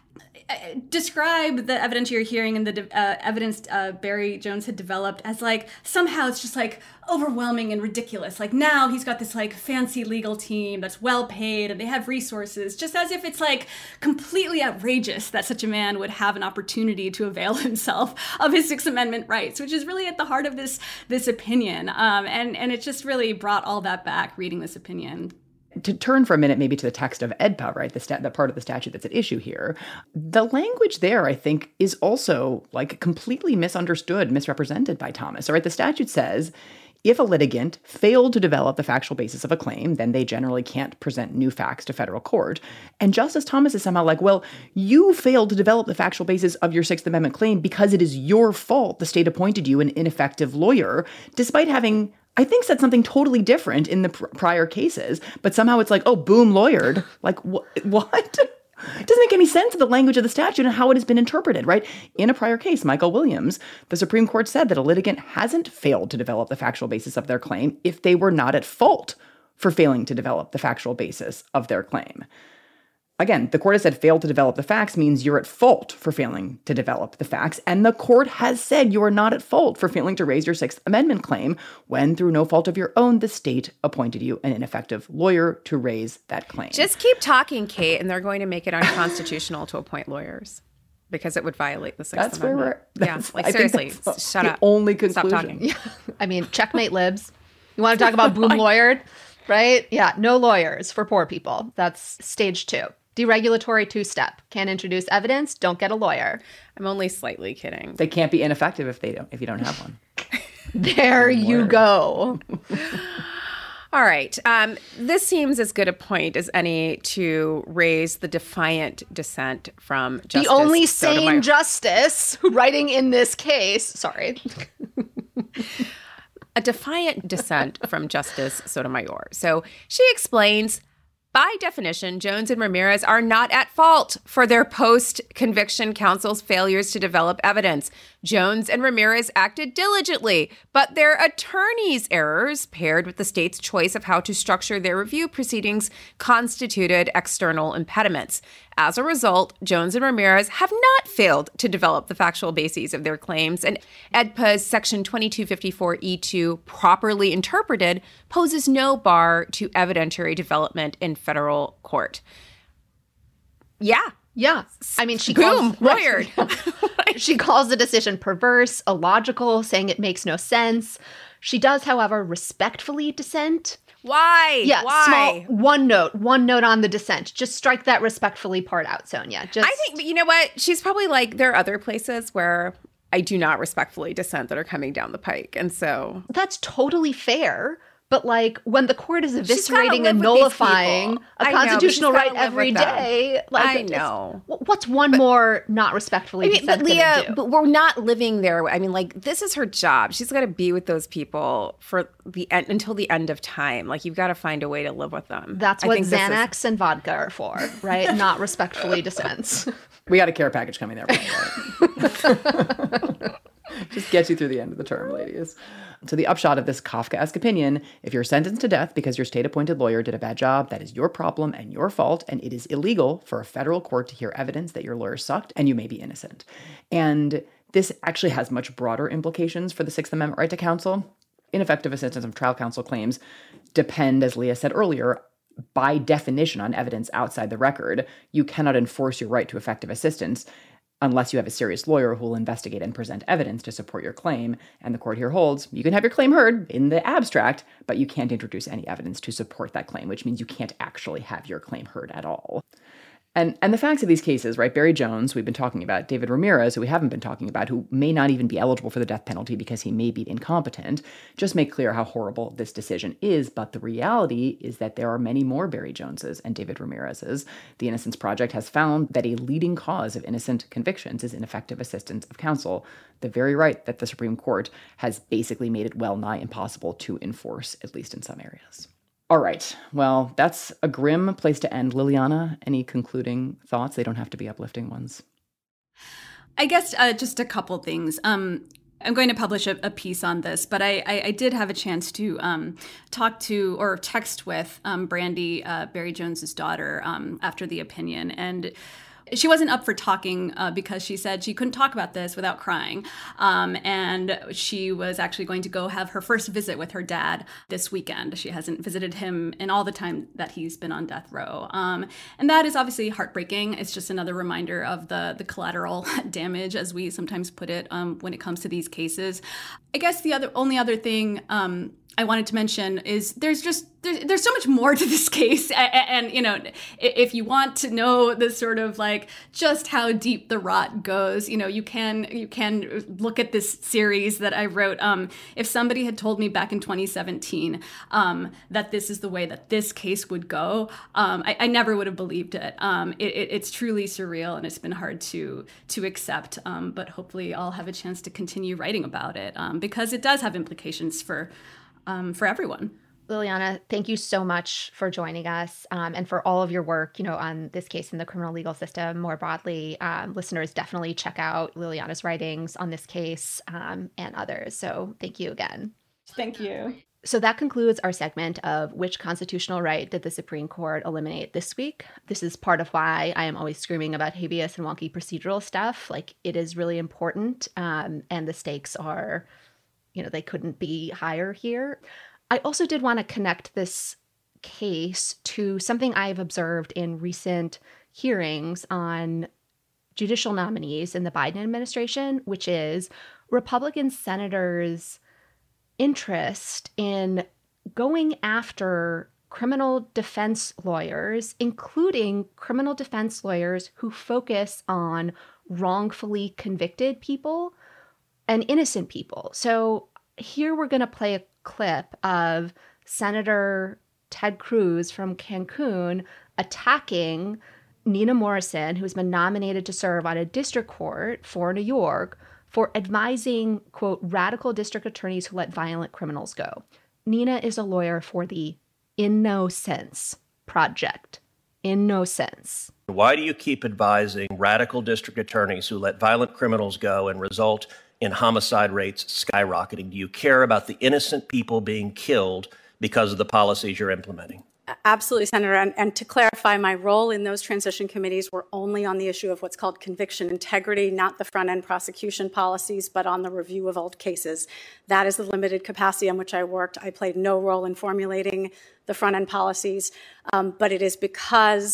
describe the evidence you're hearing and the evidence Barry Jones had developed as somehow it's just overwhelming and ridiculous. Now he's got this fancy legal team that's well paid and they have resources, just as if it's completely outrageous that such a man would have an opportunity to avail himself of his Sixth Amendment rights, which is really at the heart of this opinion. And it just really brought all that back reading this opinion. To turn for a minute maybe to the text of EDPA, right, the part of the statute that's at issue here, the language there, I think, is also completely misunderstood, misrepresented by Thomas. All right, the statute says, if a litigant failed to develop the factual basis of a claim, then they generally can't present new facts to federal court. And Justice Thomas is somehow well, you failed to develop the factual basis of your Sixth Amendment claim because it is your fault the state appointed you an ineffective lawyer, despite having, I think, said something totally different in the prior cases. But somehow it's oh, boom, lawyered. What? It doesn't make any sense of the language of the statute and how it has been interpreted, right? In a prior case, Michael Williams, the Supreme Court said that a litigant hasn't failed to develop the factual basis of their claim if they were not at fault for failing to develop the factual basis of their claim. Again, the court has said failed to develop the facts means you're at fault for failing to develop the facts, and the court has said you are not at fault for failing to raise your Sixth Amendment claim when, through no fault of your own, the state appointed you an ineffective lawyer to raise that claim. Just keep talking, Kate, and they're going to make it unconstitutional to appoint lawyers because it would violate the Sixth Amendment. Seriously, shut up. Only conclusion. Stop talking. Yeah. I mean, checkmate libs. You want to talk about boom lawyered, right? Yeah, no lawyers for poor people. That's stage 2. Deregulatory 2-step. Can't introduce evidence, don't get a lawyer. I'm only slightly kidding. They can't be ineffective if you don't have one. There you go. All right. This seems as good a point as any to raise the defiant dissent from Justice the only Sotomayor. Sane justice writing in this case. Sorry. A defiant dissent from Justice Sotomayor. So she explains, by definition, Jones and Ramirez are not at fault for their post-conviction counsel's failures to develop evidence. Jones and Ramirez acted diligently, but their attorneys' errors, paired with the state's choice of how to structure their review proceedings, constituted external impediments. As a result, Jones and Ramirez have not failed to develop the factual bases of their claims, and EDPA's Section 2254E2, properly interpreted, poses no bar to evidentiary development in federal court. Yeah, Yeah. I mean, she Boom, calls lawyered. She calls the decision perverse, illogical, saying it makes no sense. She does, however, respectfully dissent. Why? Yeah, Why? small one note on the dissent. Just strike that respectfully part out, Sonia. I think, but you know what? She's probably like, there are other places where I do not respectfully dissent that are coming down the pike. And so that's totally fair. But like when the court is eviscerating live and with nullifying a I know, but constitutional she's gotta right live every with them. day, like I know. what's one more not respectfully dissent but gonna Leah, do? but we're not living there. I mean, like, this is her job. She's got to be with those people for the end, until the end of time. Like, you've got to find a way to live with them. That's what Xanax and vodka are for, right? Not respectfully dissents. We got a care package coming there. Just get you through the end of the term, ladies. So the upshot of this Kafkaesque opinion, if you're sentenced to death because your state-appointed lawyer did a bad job, that is your problem and your fault, and it is illegal for a federal court to hear evidence that your lawyer sucked, and you may be innocent. And this actually has much broader implications for the Sixth Amendment right to counsel. Ineffective assistance of trial counsel claims depend, as Leah said earlier, by definition on evidence outside the record. You cannot enforce your right to effective assistance unless you have a serious lawyer who will investigate and present evidence to support your claim. And the court here holds, you can have your claim heard in the abstract, but you can't introduce any evidence to support that claim, which means you can't actually have your claim heard at all. And the facts of these cases, right? Barry Jones, we've been talking about, David Ramirez, who we haven't been talking about, who may not even be eligible for the death penalty because he may be incompetent, just make clear how horrible this decision is. But the reality is that there are many more Barry Joneses and David Ramirezes. The Innocence Project has found that a leading cause of innocent convictions is ineffective assistance of counsel, the very right that the Supreme Court has basically made it well nigh impossible to enforce, at least in some areas. All right. Well, that's a grim place to end. Liliana, any concluding thoughts? They don't have to be uplifting ones. I guess just a couple things. I'm going to publish a piece on this, but I did have a chance to talk to or text with Brandy, Barry Jones's daughter, after the opinion. And she wasn't up for talking because she said she couldn't talk about this without crying. And she was actually going to go have her first visit with her dad this weekend. She hasn't visited him in all the time that he's been on death row. And that is obviously heartbreaking. It's just another reminder of the collateral damage, as we sometimes put it, when it comes to these cases. I guess the only other thing I wanted to mention is there's so much more to this case. And you know, if you want to know the sort of like just how deep the rot goes, you know, you can look at this series that I wrote. If somebody had told me back in 2017 that this is the way that this case would go, I never would have believed it. It's truly surreal, and it's been hard to accept. But hopefully I'll have a chance to continue writing about it because it does have implications for everyone. Liliana, thank you so much for joining us and for all of your work, you know, on this case in the criminal legal system more broadly. Listeners, definitely check out Liliana's writings on this case and others. So thank you again. Thank you. So that concludes our segment of which constitutional right did the Supreme Court eliminate this week. This is part of why I am always screaming about habeas and wonky procedural stuff. Like, it is really important, and the stakes are, you know, they couldn't be higher here. I also did want to connect this case to something I've observed in recent hearings on judicial nominees in the Biden administration, which is Republican senators' interest in going after criminal defense lawyers, including criminal defense lawyers who focus on wrongfully convicted people and innocent people. So here we're going to play a clip of Senator Ted Cruz from Cancun attacking Nina Morrison, who's been nominated to serve on a district court for New York, for advising, quote, radical district attorneys who let violent criminals go. Nina is a lawyer for the In No Sense Project. In No Sense. Why do you keep advising radical district attorneys who let violent criminals go and result in homicide rates skyrocketing? Do you care about the innocent people being killed because of the policies you're implementing? Absolutely, Senator. And to clarify, my role in those transition committees were only on the issue of what's called conviction integrity, not the front-end prosecution policies, but on the review of old cases. That is the limited capacity on which I worked. I played no role in formulating the front-end policies, but it is because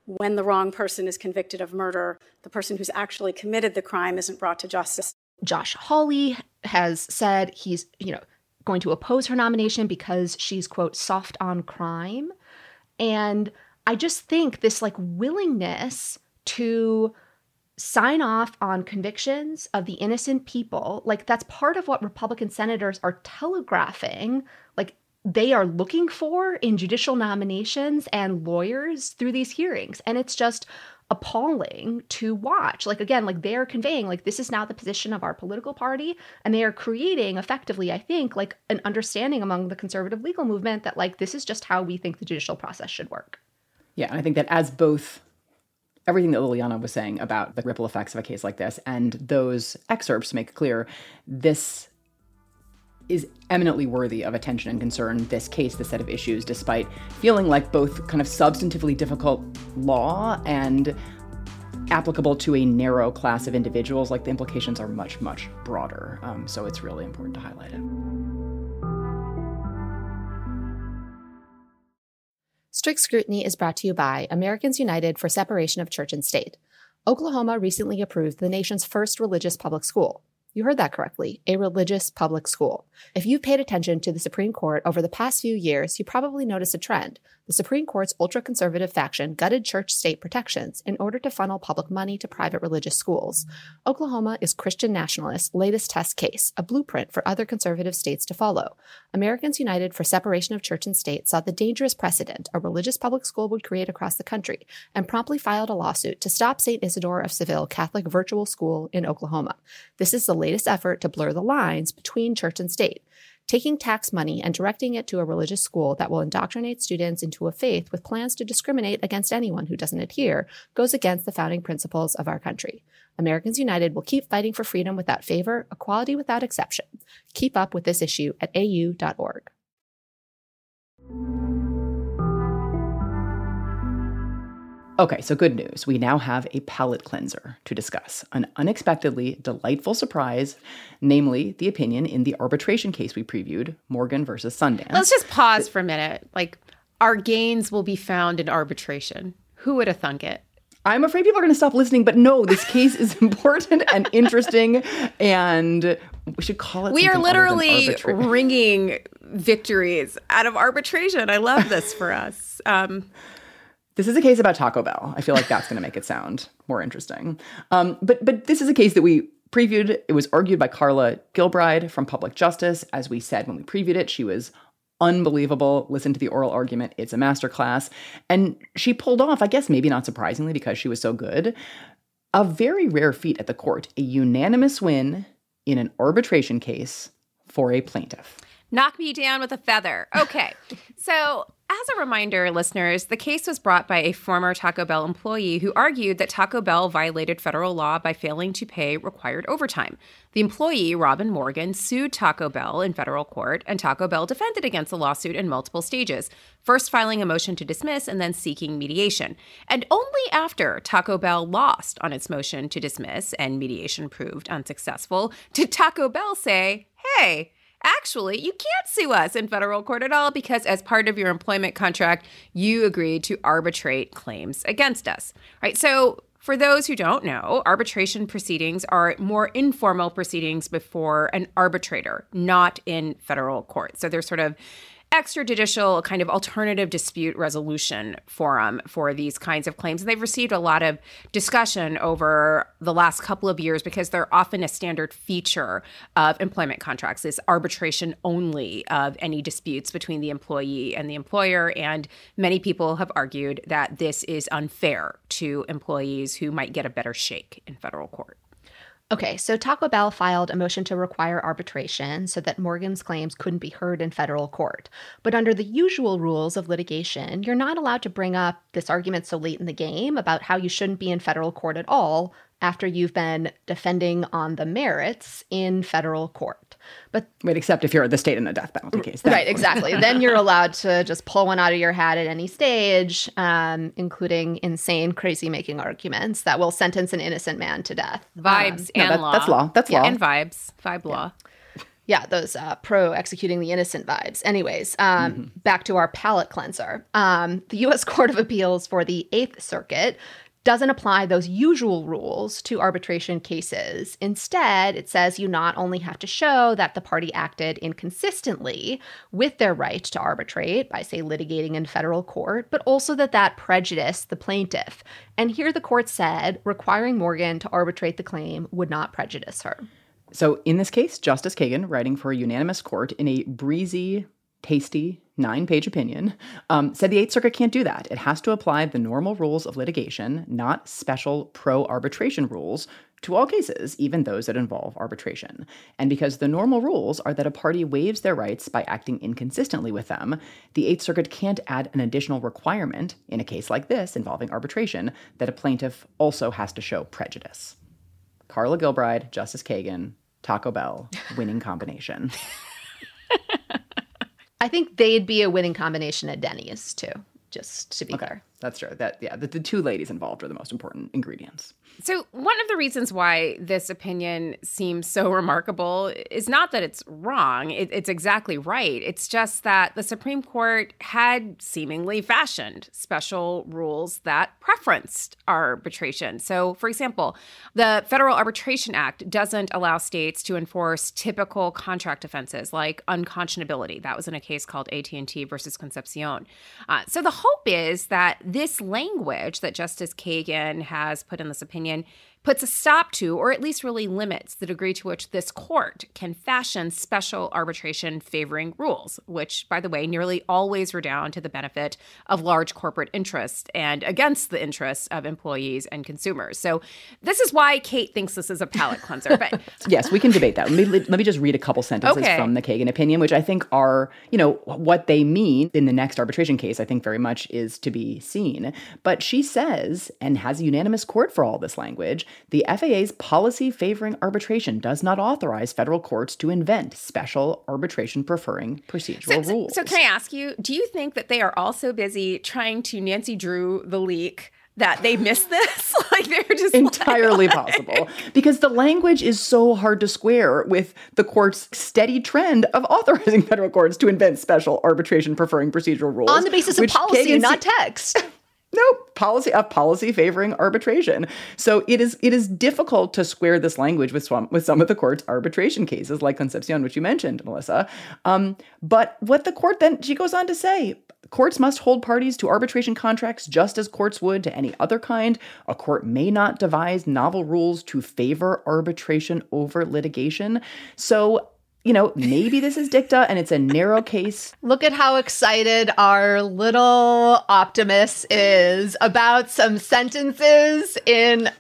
when the wrong person is convicted of murder, the person who's actually committed the crime isn't brought to justice. Josh Hawley has said he's, going to oppose her nomination because she's, quote, soft on crime. And I just think this willingness to sign off on convictions of the innocent people, that's part of what Republican senators are telegraphing, they are looking for in judicial nominations and lawyers through these hearings. And it's just appalling to watch. They are conveying, this is now the position of our political party. And they are creating effectively, I think, an understanding among the conservative legal movement that, this is just how we think the judicial process should work. Yeah, and I think that as both everything that Liliana was saying about the ripple effects of a case like this and those excerpts make clear, this is eminently worthy of attention and concern, this case, this set of issues, despite feeling like both kind of substantively difficult law and applicable to a narrow class of individuals. The implications are much, much broader. So it's really important to highlight it. Strict Scrutiny is brought to you by Americans United for Separation of Church and State. Oklahoma recently approved the nation's first religious public school. You heard that correctly, a religious public school. If you've paid attention to the Supreme Court over the past few years, you probably noticed a trend. The Supreme Court's ultra-conservative faction gutted church-state protections in order to funnel public money to private religious schools. Oklahoma is Christian nationalists' latest test case, a blueprint for other conservative states to follow. Americans United for Separation of Church and State saw the dangerous precedent a religious public school would create across the country and promptly filed a lawsuit to stop St. Isidore of Seville Catholic Virtual School in Oklahoma. This is the latest effort to blur the lines between church and state, taking tax money and directing it to a religious school that will indoctrinate students into a faith with plans to discriminate against anyone who doesn't adhere goes against the founding principles of our country. Americans United will keep fighting for freedom without favor, equality without exception. Keep up with this issue at au.org. Okay, so good news. We now have a palate cleanser to discuss. An unexpectedly delightful surprise, namely the opinion in the arbitration case we previewed, Morgan versus Sundance. Let's just pause for a minute. Our gains will be found in arbitration. Who would have thunk it? I'm afraid people are going to stop listening, but no, this case is important and interesting, and we should call it We are literally wringing victories out of arbitration. I love this for us. This is a case about Taco Bell. I feel like that's going to make it sound more interesting. But this is a case that we previewed. It was argued by Carla Gilbride from Public Justice. As we said when we previewed it, she was unbelievable. Listen to the oral argument. It's a masterclass. And she pulled off, I guess maybe not surprisingly because she was so good, a very rare feat at the court, a unanimous win in an arbitration case for a plaintiff. Knock me down with a feather. Okay. So as a reminder, listeners, the case was brought by a former Taco Bell employee who argued that Taco Bell violated federal law by failing to pay required overtime. The employee, Robin Morgan, sued Taco Bell in federal court, and Taco Bell defended against the lawsuit in multiple stages, first filing a motion to dismiss and then seeking mediation. And only after Taco Bell lost on its motion to dismiss and mediation proved unsuccessful did Taco Bell say, hey, actually, you can't sue us in federal court at all because as part of your employment contract, you agreed to arbitrate claims against us. Right? So for those who don't know, arbitration proceedings are more informal proceedings before an arbitrator, not in federal court. So they're sort of extrajudicial kind of alternative dispute resolution forum for these kinds of claims. And they've received a lot of discussion over the last couple of years because they're often a standard feature of employment contracts, is arbitration only of any disputes between the employee and the employer. And many people have argued that this is unfair to employees who might get a better shake in federal court. Okay, so Taco Bell filed a motion to require arbitration so that Morgan's claims couldn't be heard in federal court. But under the usual rules of litigation, you're not allowed to bring up this argument so late in the game about how you shouldn't be in federal court at all after you've been defending on the merits in federal court. But wait, except if you're the state in a death penalty case. Right, exactly. Then you're allowed to just pull one out of your hat at any stage, including insane, crazy-making arguments that will sentence an innocent man to death. Vibes and law. That's law. That's law. And vibes. Vibe law. Yeah, those pro executing the innocent vibes. Anyways, back to our palate cleanser. The U.S. Court of Appeals for the Eighth Circuit doesn't apply those usual rules to arbitration cases. Instead, it says you not only have to show that the party acted inconsistently with their right to arbitrate by, say, litigating in federal court, but also that prejudiced the plaintiff. And here the court said requiring Morgan to arbitrate the claim would not prejudice her. So in this case, Justice Kagan, writing for a unanimous court in a breezy, tasty 9-page opinion, said the Eighth Circuit can't do that. It has to apply the normal rules of litigation, not special pro-arbitration rules, to all cases, even those that involve arbitration. And because the normal rules are that a party waives their rights by acting inconsistently with them, the Eighth Circuit can't add an additional requirement in a case like this involving arbitration that a plaintiff also has to show prejudice. Carla Gilbride, Justice Kagan, Taco Bell, winning combination. I think they'd be a winning combination at Denny's, too, just to be clear. That's true. The two ladies involved are the most important ingredients. So one of the reasons why this opinion seems so remarkable is not that it's wrong. It's exactly right. It's just that the Supreme Court had seemingly fashioned special rules that preferenced arbitration. So, for example, the Federal Arbitration Act doesn't allow states to enforce typical contract offenses like unconscionability. That was in a case called AT&T versus Concepcion. So the hope is that this language that Justice Kagan has put in this opinion puts a stop to, or at least really limits, the degree to which this court can fashion special arbitration favoring rules, which, by the way, nearly always redound to the benefit of large corporate interests and against the interests of employees and consumers. So this is why Kate thinks this is a palate cleanser. But yes, we can debate that. Let me just read a couple sentences from the Kagan opinion, which I think are, what they mean in the next arbitration case, I think very much is to be seen. But she says, and has a unanimous court for all this language, the FAA's policy favoring arbitration does not authorize federal courts to invent special arbitration preferring procedural rules. So can I ask you, do you think that they are also busy trying to Nancy Drew the leak that they missed this? Like they're just entirely possible, because the language is so hard to square with the court's steady trend of authorizing federal courts to invent special arbitration preferring procedural rules on the basis of policy, not text. Nope, policy favoring arbitration. So it is difficult to square this language with some of the court's arbitration cases, like Concepcion, which you mentioned, Melissa. But what the court then, she goes on to say, courts must hold parties to arbitration contracts just as courts would to any other kind. A court may not devise novel rules to favor arbitration over litigation. So maybe this is dicta and it's a narrow case. Look at how excited our little Optimus is about some sentences in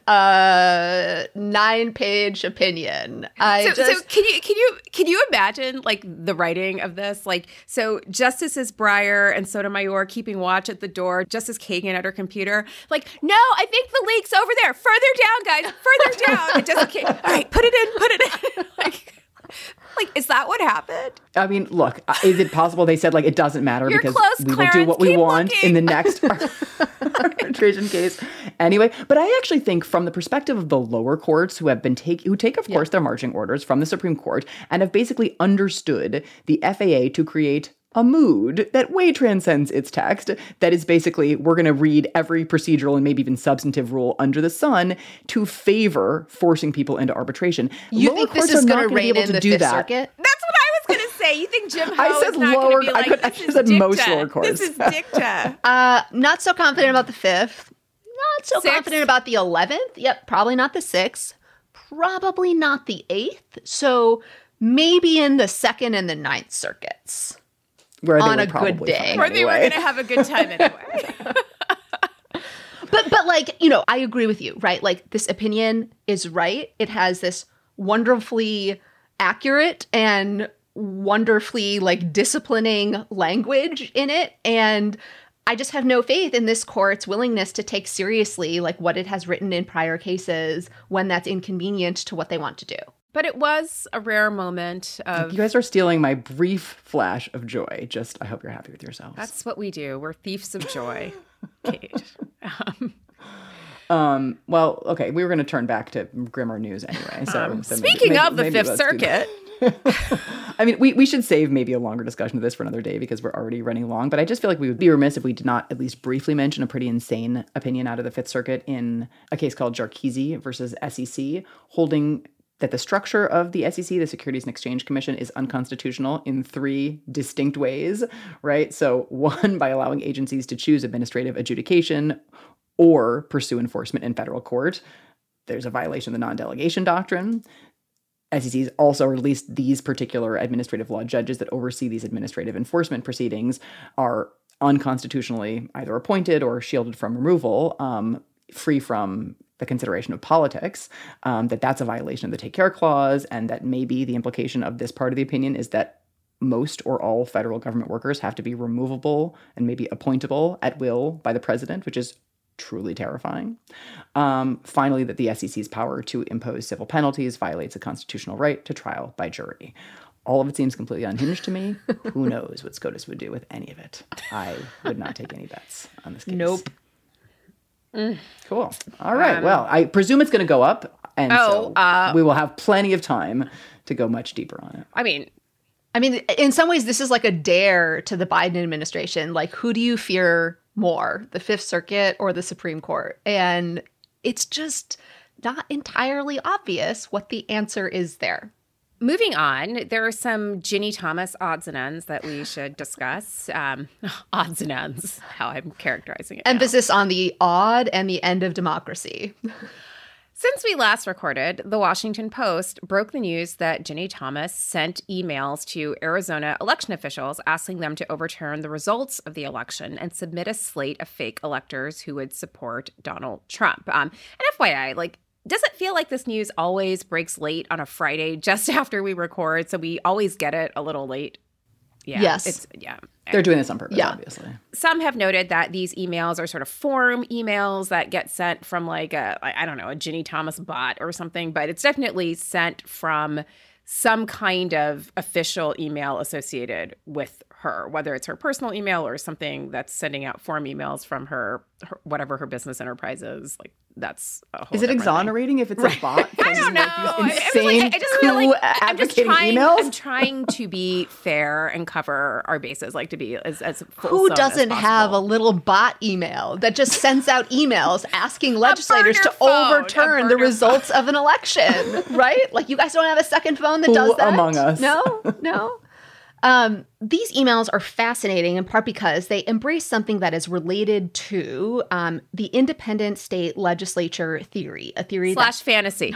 a 9-page opinion. So can you imagine like the writing of this? Like, so Justices Breyer and Sotomayor keeping watch at the door, Justice Kagan at her computer. Like, no, I think the leak's over there. Further down, guys. Further down. And Justice Kagan, all right, put it in. Like, is that what happened? I mean, look, is it possible they said, it doesn't matter You're because close, we Clarence, will do what we want looking. in the next arbitration case? Anyway, but I actually think from the perspective of the lower courts who take, of course, their marching orders from the Supreme Court and have basically understood the FAA to create a mood that way transcends its text, that is basically, we're going to read every procedural and maybe even substantive rule under the sun to favor forcing people into arbitration. You think this is going to rein in the Fifth Circuit? That's what I was going to say. You think Jim Ho is not going to be like, this is dicta. Most lower courts. This is dicta. Not so confident about the 5th. Not so 6th? Confident about the 11th. Yep, probably not the 6th. Probably not the 8th. So maybe in the 2nd and the 9th circuits. Where on a good day. Where they were going to have a good time anyway. But I agree with you, right? Like, this opinion is right. It has this wonderfully accurate and wonderfully, disciplining language in it. And I just have no faith in this court's willingness to take seriously, what it has written in prior cases when that's inconvenient to what they want to do. But it was a rare moment of... You guys are stealing my brief flash of joy. I hope you're happy with yourselves. That's what we do. We're thieves of joy, Kate. Well, okay, we were going to turn back to grimmer news anyway. So speaking of the Fifth Circuit... I mean, we should save maybe a longer discussion of this for another day because we're already running long, but I just feel like we would be remiss if we did not at least briefly mention a pretty insane opinion out of the Fifth Circuit in a case called Jarkizi versus SEC, holding that the structure of the SEC, the Securities and Exchange Commission, is unconstitutional in 3 distinct ways, right? So 1, by allowing agencies to choose administrative adjudication or pursue enforcement in federal court. There's a violation of the non-delegation doctrine. SECs also, or at least these particular administrative law judges that oversee these administrative enforcement proceedings, are unconstitutionally either appointed or shielded from removal, free from the consideration of politics, that's a violation of the Take Care Clause, and that maybe the implication of this part of the opinion is that most or all federal government workers have to be removable and maybe appointable at will by the president, which is truly terrifying. Finally, that the SEC's power to impose civil penalties violates a constitutional right to trial by jury. All of it seems completely unhinged to me. Who knows what SCOTUS would do with any of it? I would not take any bets on this case. Nope. Cool. All right. Well, I presume it's going to go up, and so we will have plenty of time to go much deeper on it. I mean, in some ways, this is like a dare to the Biden administration. Like, who do you fear more, the Fifth Circuit or the Supreme Court? And it's just not entirely obvious what the answer is there. Moving on, there are some Ginny Thomas odds and ends that we should discuss. Odds and ends, how I'm characterizing it now. Emphasis on the odd and the end of democracy. Since we last recorded, the Washington Post broke the news that Ginny Thomas sent emails to Arizona election officials asking them to overturn the results of the election and submit a slate of fake electors who would support Donald Trump. And FYI, does it feel like this news always breaks late on a Friday just after we record, so we always get it a little late? Yeah, yes. They're doing this on purpose, obviously. Some have noted that these emails are sort of form emails that get sent from a Ginny Thomas bot or something, but it's definitely sent from some kind of official email associated with her, whether it's her personal email or something that's sending out form emails from her whatever her business enterprise is. That's a whole Is it exonerating thing. if it's a bot? I don't know. Insane, I'm trying to be fair and cover our bases, to be as Who doesn't have a little bot email that just sends out emails asking legislators to overturn the results of an election, right? You guys don't have a second phone that does that? Among us? No. These emails are fascinating in part because they embrace something that is related to the independent state legislature theory, a theory fantasy,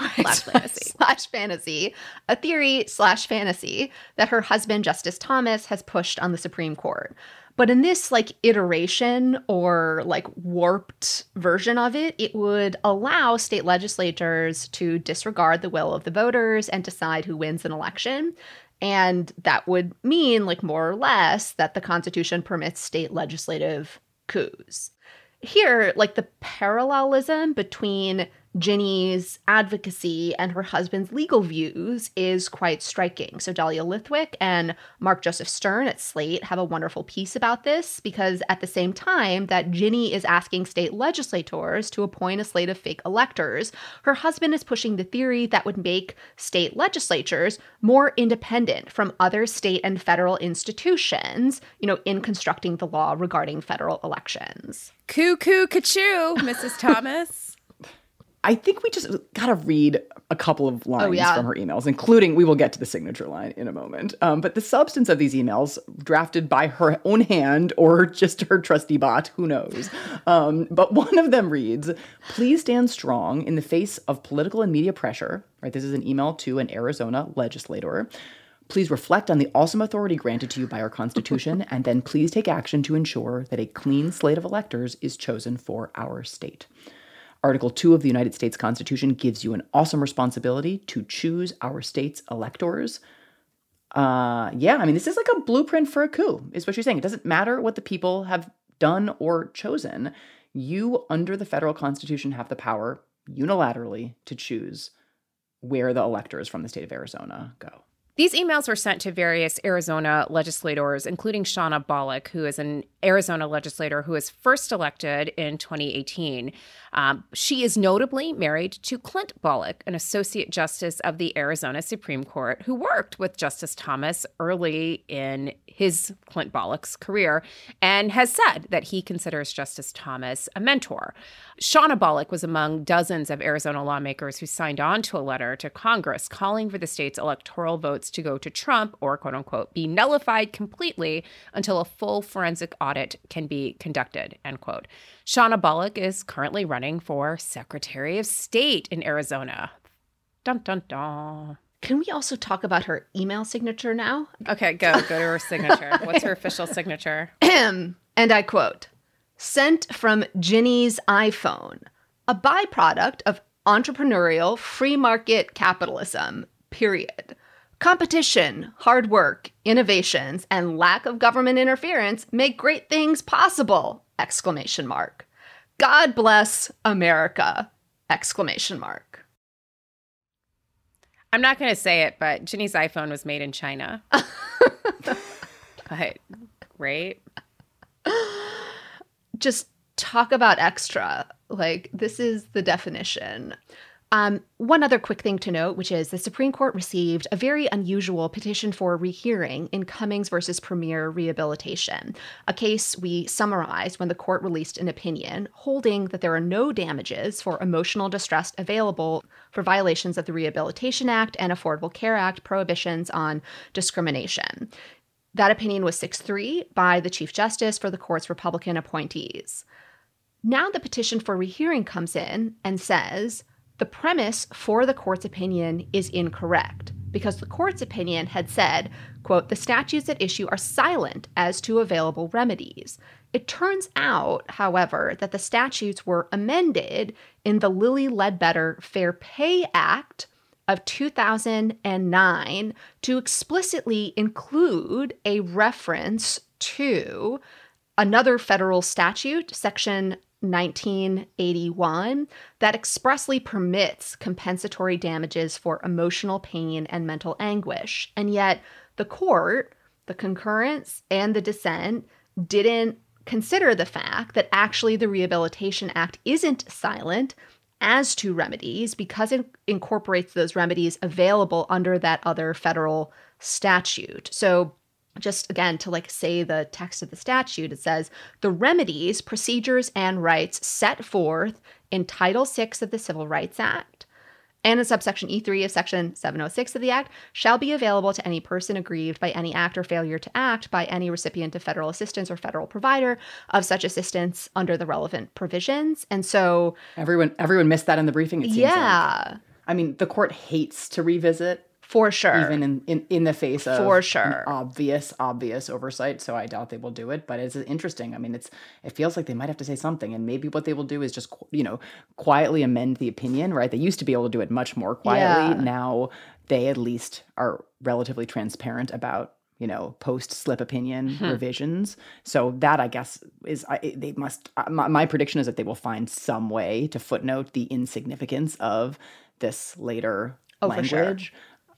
a theory / fantasy that her husband, Justice Thomas, has pushed on the Supreme Court. But in this iteration or warped version of it, it would allow state legislatures to disregard the will of the voters and decide who wins an election. And that would mean, more or less, that the Constitution permits state legislative coups. Here, the parallelism between Ginny's advocacy and her husband's legal views is quite striking. So Dahlia Lithwick and Mark Joseph Stern at Slate have a wonderful piece about this, because at the same time that Ginny is asking state legislators to appoint a slate of fake electors, her husband is pushing the theory that would make state legislatures more independent from other state and federal institutions, in constructing the law regarding federal elections. Cuckoo, ka-choo, Mrs. Thomas. I think we just got to read a couple of lines from her emails, including, we will get to the signature line in a moment. But the substance of these emails, drafted by her own hand or just her trusty bot, who knows. But one of them reads, "Please stand strong in the face of political and media pressure." Right, this is an email to an Arizona legislator. "Please reflect on the awesome authority granted to you by our Constitution, and then please take action to ensure that a clean slate of electors is chosen for our state. Article 2 of the United States Constitution gives you an awesome responsibility to choose our state's electors." This is a blueprint for a coup, is what she's saying. It doesn't matter what the people have done or chosen. You, under the federal Constitution, have the power unilaterally to choose where the electors from the state of Arizona go. These emails were sent to various Arizona legislators, including Shauna Bollock, who is an Arizona legislator who was first elected in 2018. She is notably married to Clint Bollock, an associate justice of the Arizona Supreme Court, who worked with Justice Thomas early in his, Clint Bollock's, career, and has said that he considers Justice Thomas a mentor. Shauna Bollock was among dozens of Arizona lawmakers who signed on to a letter to Congress calling for the state's electoral votes to go to Trump or, quote unquote, be nullified completely until a full forensic audit can be conducted, end quote. Shauna Bollock is currently running for Secretary of State in Arizona. Dun, dun, dun. Can we also talk about her email signature now? Okay, go to her signature. What's her official signature? And I quote, "Sent from Ginny's iPhone, a byproduct of entrepreneurial free market capitalism, period. Competition, hard work, innovations, and lack of government interference make great things possible! Exclamation mark. God bless America! Exclamation mark." I'm not going to say it, but Ginny's iPhone was made in China. But great. Just talk about extra. Like, this is the definition. One other quick thing to note, which is the Supreme Court received a very unusual petition for rehearing in Cummings versus Premier Rehabilitation, a case we summarized when the court released an opinion holding that there are no damages for emotional distress available for violations of the Rehabilitation Act and Affordable Care Act prohibitions on discrimination. That opinion was 6-3 by the Chief Justice for the court's Republican appointees. Now the petition for rehearing comes in and says, the premise for the court's opinion is incorrect because the court's opinion had said, quote, "The statutes at issue are silent as to available remedies." It turns out, however, that the statutes were amended in the Lilly Ledbetter Fair Pay Act of 2009 to explicitly include a reference to another federal statute, Section 1981, that expressly permits compensatory damages for emotional pain and mental anguish. And yet the court, the concurrence and the dissent didn't consider the fact that actually the Rehabilitation Act isn't silent as to remedies because it incorporates those remedies available under that other federal statute. So just again, to say the text of the statute, it says the remedies, procedures, and rights set forth in Title VI of the Civil Rights Act and in subsection E3 of Section 706 of the Act shall be available to any person aggrieved by any act or failure to act by any recipient of federal assistance or federal provider of such assistance under the relevant provisions. And so everyone missed that in the briefing, it seems like. I mean, the court hates to revisit. For sure. Even in the face of for sure. obvious oversight. So I doubt they will do it. But it's interesting. I mean, it feels like they might have to say something. And maybe what they will do is just, quietly amend the opinion, right? They used to be able to do it much more quietly. Yeah. Now they at least are relatively transparent about, post-slip opinion revisions. So that, I guess, is they must. My prediction is that they will find some way to footnote the insignificance of this later language. For sure.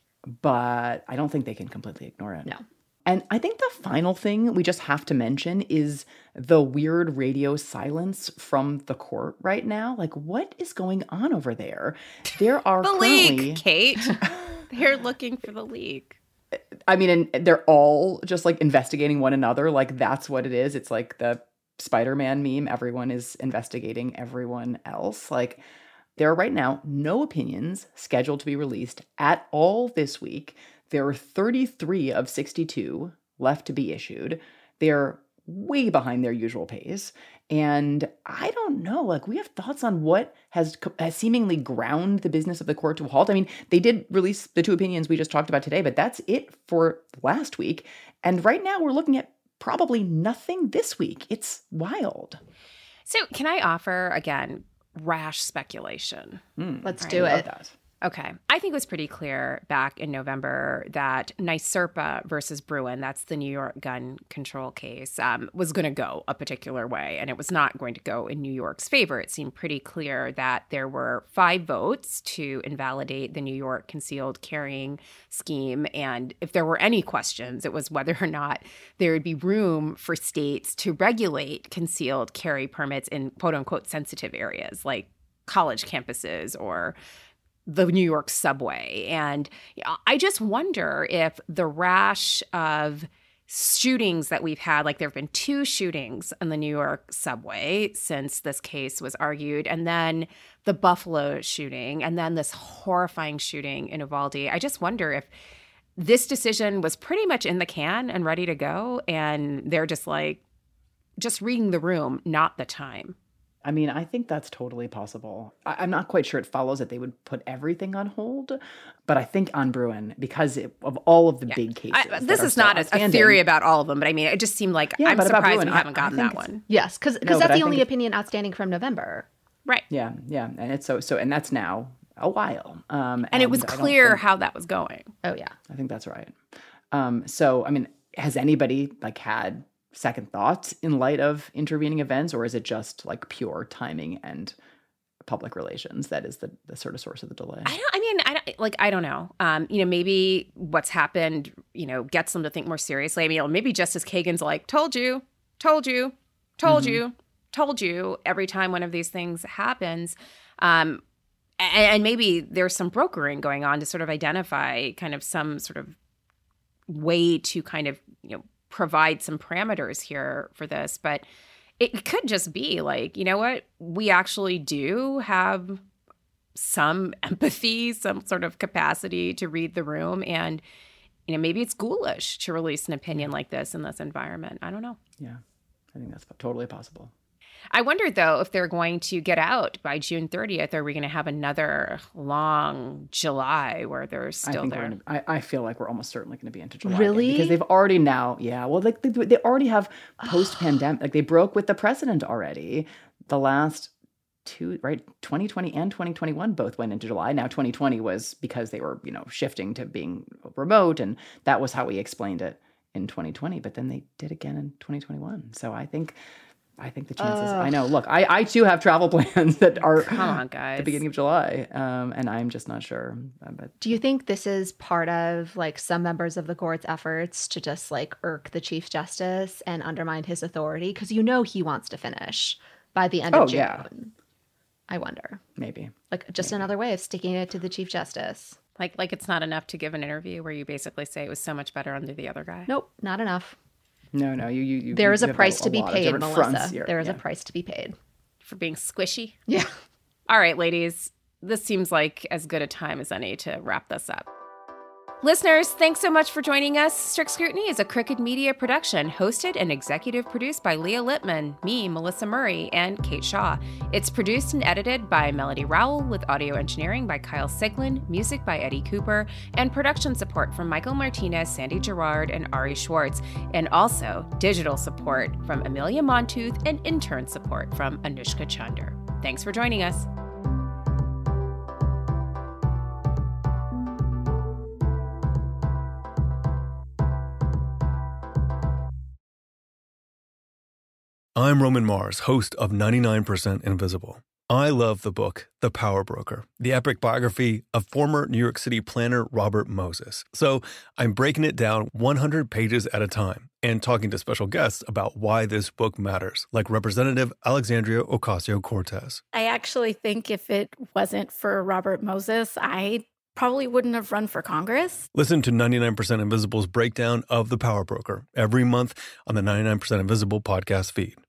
But I don't think they can completely ignore it. No. And I think the final thing we just have to mention is the weird radio silence from the court right now. Like, what is going on over there? There are the leak, Kate. They're looking for the leak. I mean, and they're all just investigating one another. Like, that's what it is. It's like the Spider-Man meme. Everyone is investigating everyone else. Like, there are right now no opinions scheduled to be released at all this week. There are 33 of 62 left to be issued. They're way behind their usual pace. And I don't know, we have thoughts on what has seemingly ground the business of the court to a halt. I mean, they did release the two opinions we just talked about today, but that's it for last week. And right now we're looking at probably nothing this week. It's wild. So can I offer, again, rash speculation? Let's do it. Okay. I think it was pretty clear back in November that NYSERPA versus Bruen, that's the New York gun control case, was going to go a particular way, and it was not going to go in New York's favor. It seemed pretty clear that there were 5 votes to invalidate the New York concealed carrying scheme, and if there were any questions, it was whether or not there would be room for states to regulate concealed carry permits in quote-unquote sensitive areas like college campuses or the New York subway. And I just wonder if the rash of shootings that we've had, like there have been 2 shootings in the New York subway since this case was argued, and then the Buffalo shooting, and then this horrifying shooting in Uvalde. I just wonder if this decision was pretty much in the can and ready to go, and they're just reading the room, not the time. I mean, I think that's totally possible. I'm not quite sure it follows that they would put everything on hold, but I think on Bruen, because of all of the big cases. This is not a theory about all of them, but I mean, it just seemed like I'm surprised Bruen, we haven't gotten that one. Yes, because that's the only opinion outstanding from November. Right. Yeah. And it's so and that's now a while. And it was clear how that was going. Oh, yeah. I think that's right. So, I mean, has anybody had second thoughts in light of intervening events, or is it just pure timing and public relations that is the sort of source of the delay? I don't know. Maybe what's happened, gets them to think more seriously. I mean, maybe Justice Kagan's told you every time one of these things happens. And maybe there's some brokering going on to sort of identify kind of some sort of way to kind of, provide some parameters here for this. But it could just be we actually do have some empathy, some sort of capacity to read the room. And, maybe it's ghoulish to release an opinion like this in this environment. I don't know. Yeah, I think that's totally possible. I wonder, though, if they're going to get out by June 30th, or are we going to have another long July where they're still there? I feel like we're almost certainly going to be into July. Really? Because they've already now, they already have post-pandemic, they broke with the precedent already. The last 2, right, 2020 and 2021 both went into July. Now 2020 was because they were, shifting to being remote, and that was how we explained it in 2020. But then they did again in 2021. So I think the chances, I know, look, I too have travel plans that are come on, guys, the beginning of July. And I'm just not sure. But do you think this is part of some members of the court's efforts to just irk the Chief Justice and undermine his authority? Because he wants to finish by the end of June. Yeah. I wonder. Maybe. Another way of sticking it to the Chief Justice. Like it's not enough to give an interview where you basically say it was so much better under the other guy. Nope, not enough. No, you there is a price to be paid, Melissa. There is a price to be paid. For being squishy? Yeah. All right, ladies. This seems like as good a time as any to wrap this up. Listeners, thanks so much for joining us. Strict Scrutiny is a Crooked Media production, hosted and executive produced by Leah Lippman, me, Melissa Murray, and Kate Shaw. It's produced and edited by Melody Rowell, with audio engineering by Kyle Siglin, music by Eddie Cooper, and production support from Michael Martinez, Sandy Gerard, and Ari Schwartz, and also digital support from Amelia Montooth and intern support from Anushka Chander. Thanks for joining us. I'm Roman Mars, host of 99% Invisible. I love the book, The Power Broker, the epic biography of former New York City planner Robert Moses. So I'm breaking it down 100 pages at a time and talking to special guests about why this book matters, like Representative Alexandria Ocasio-Cortez. I actually think if it wasn't for Robert Moses, I probably wouldn't have run for Congress. Listen to 99% Invisible's breakdown of The Power Broker every month on the 99% Invisible podcast feed.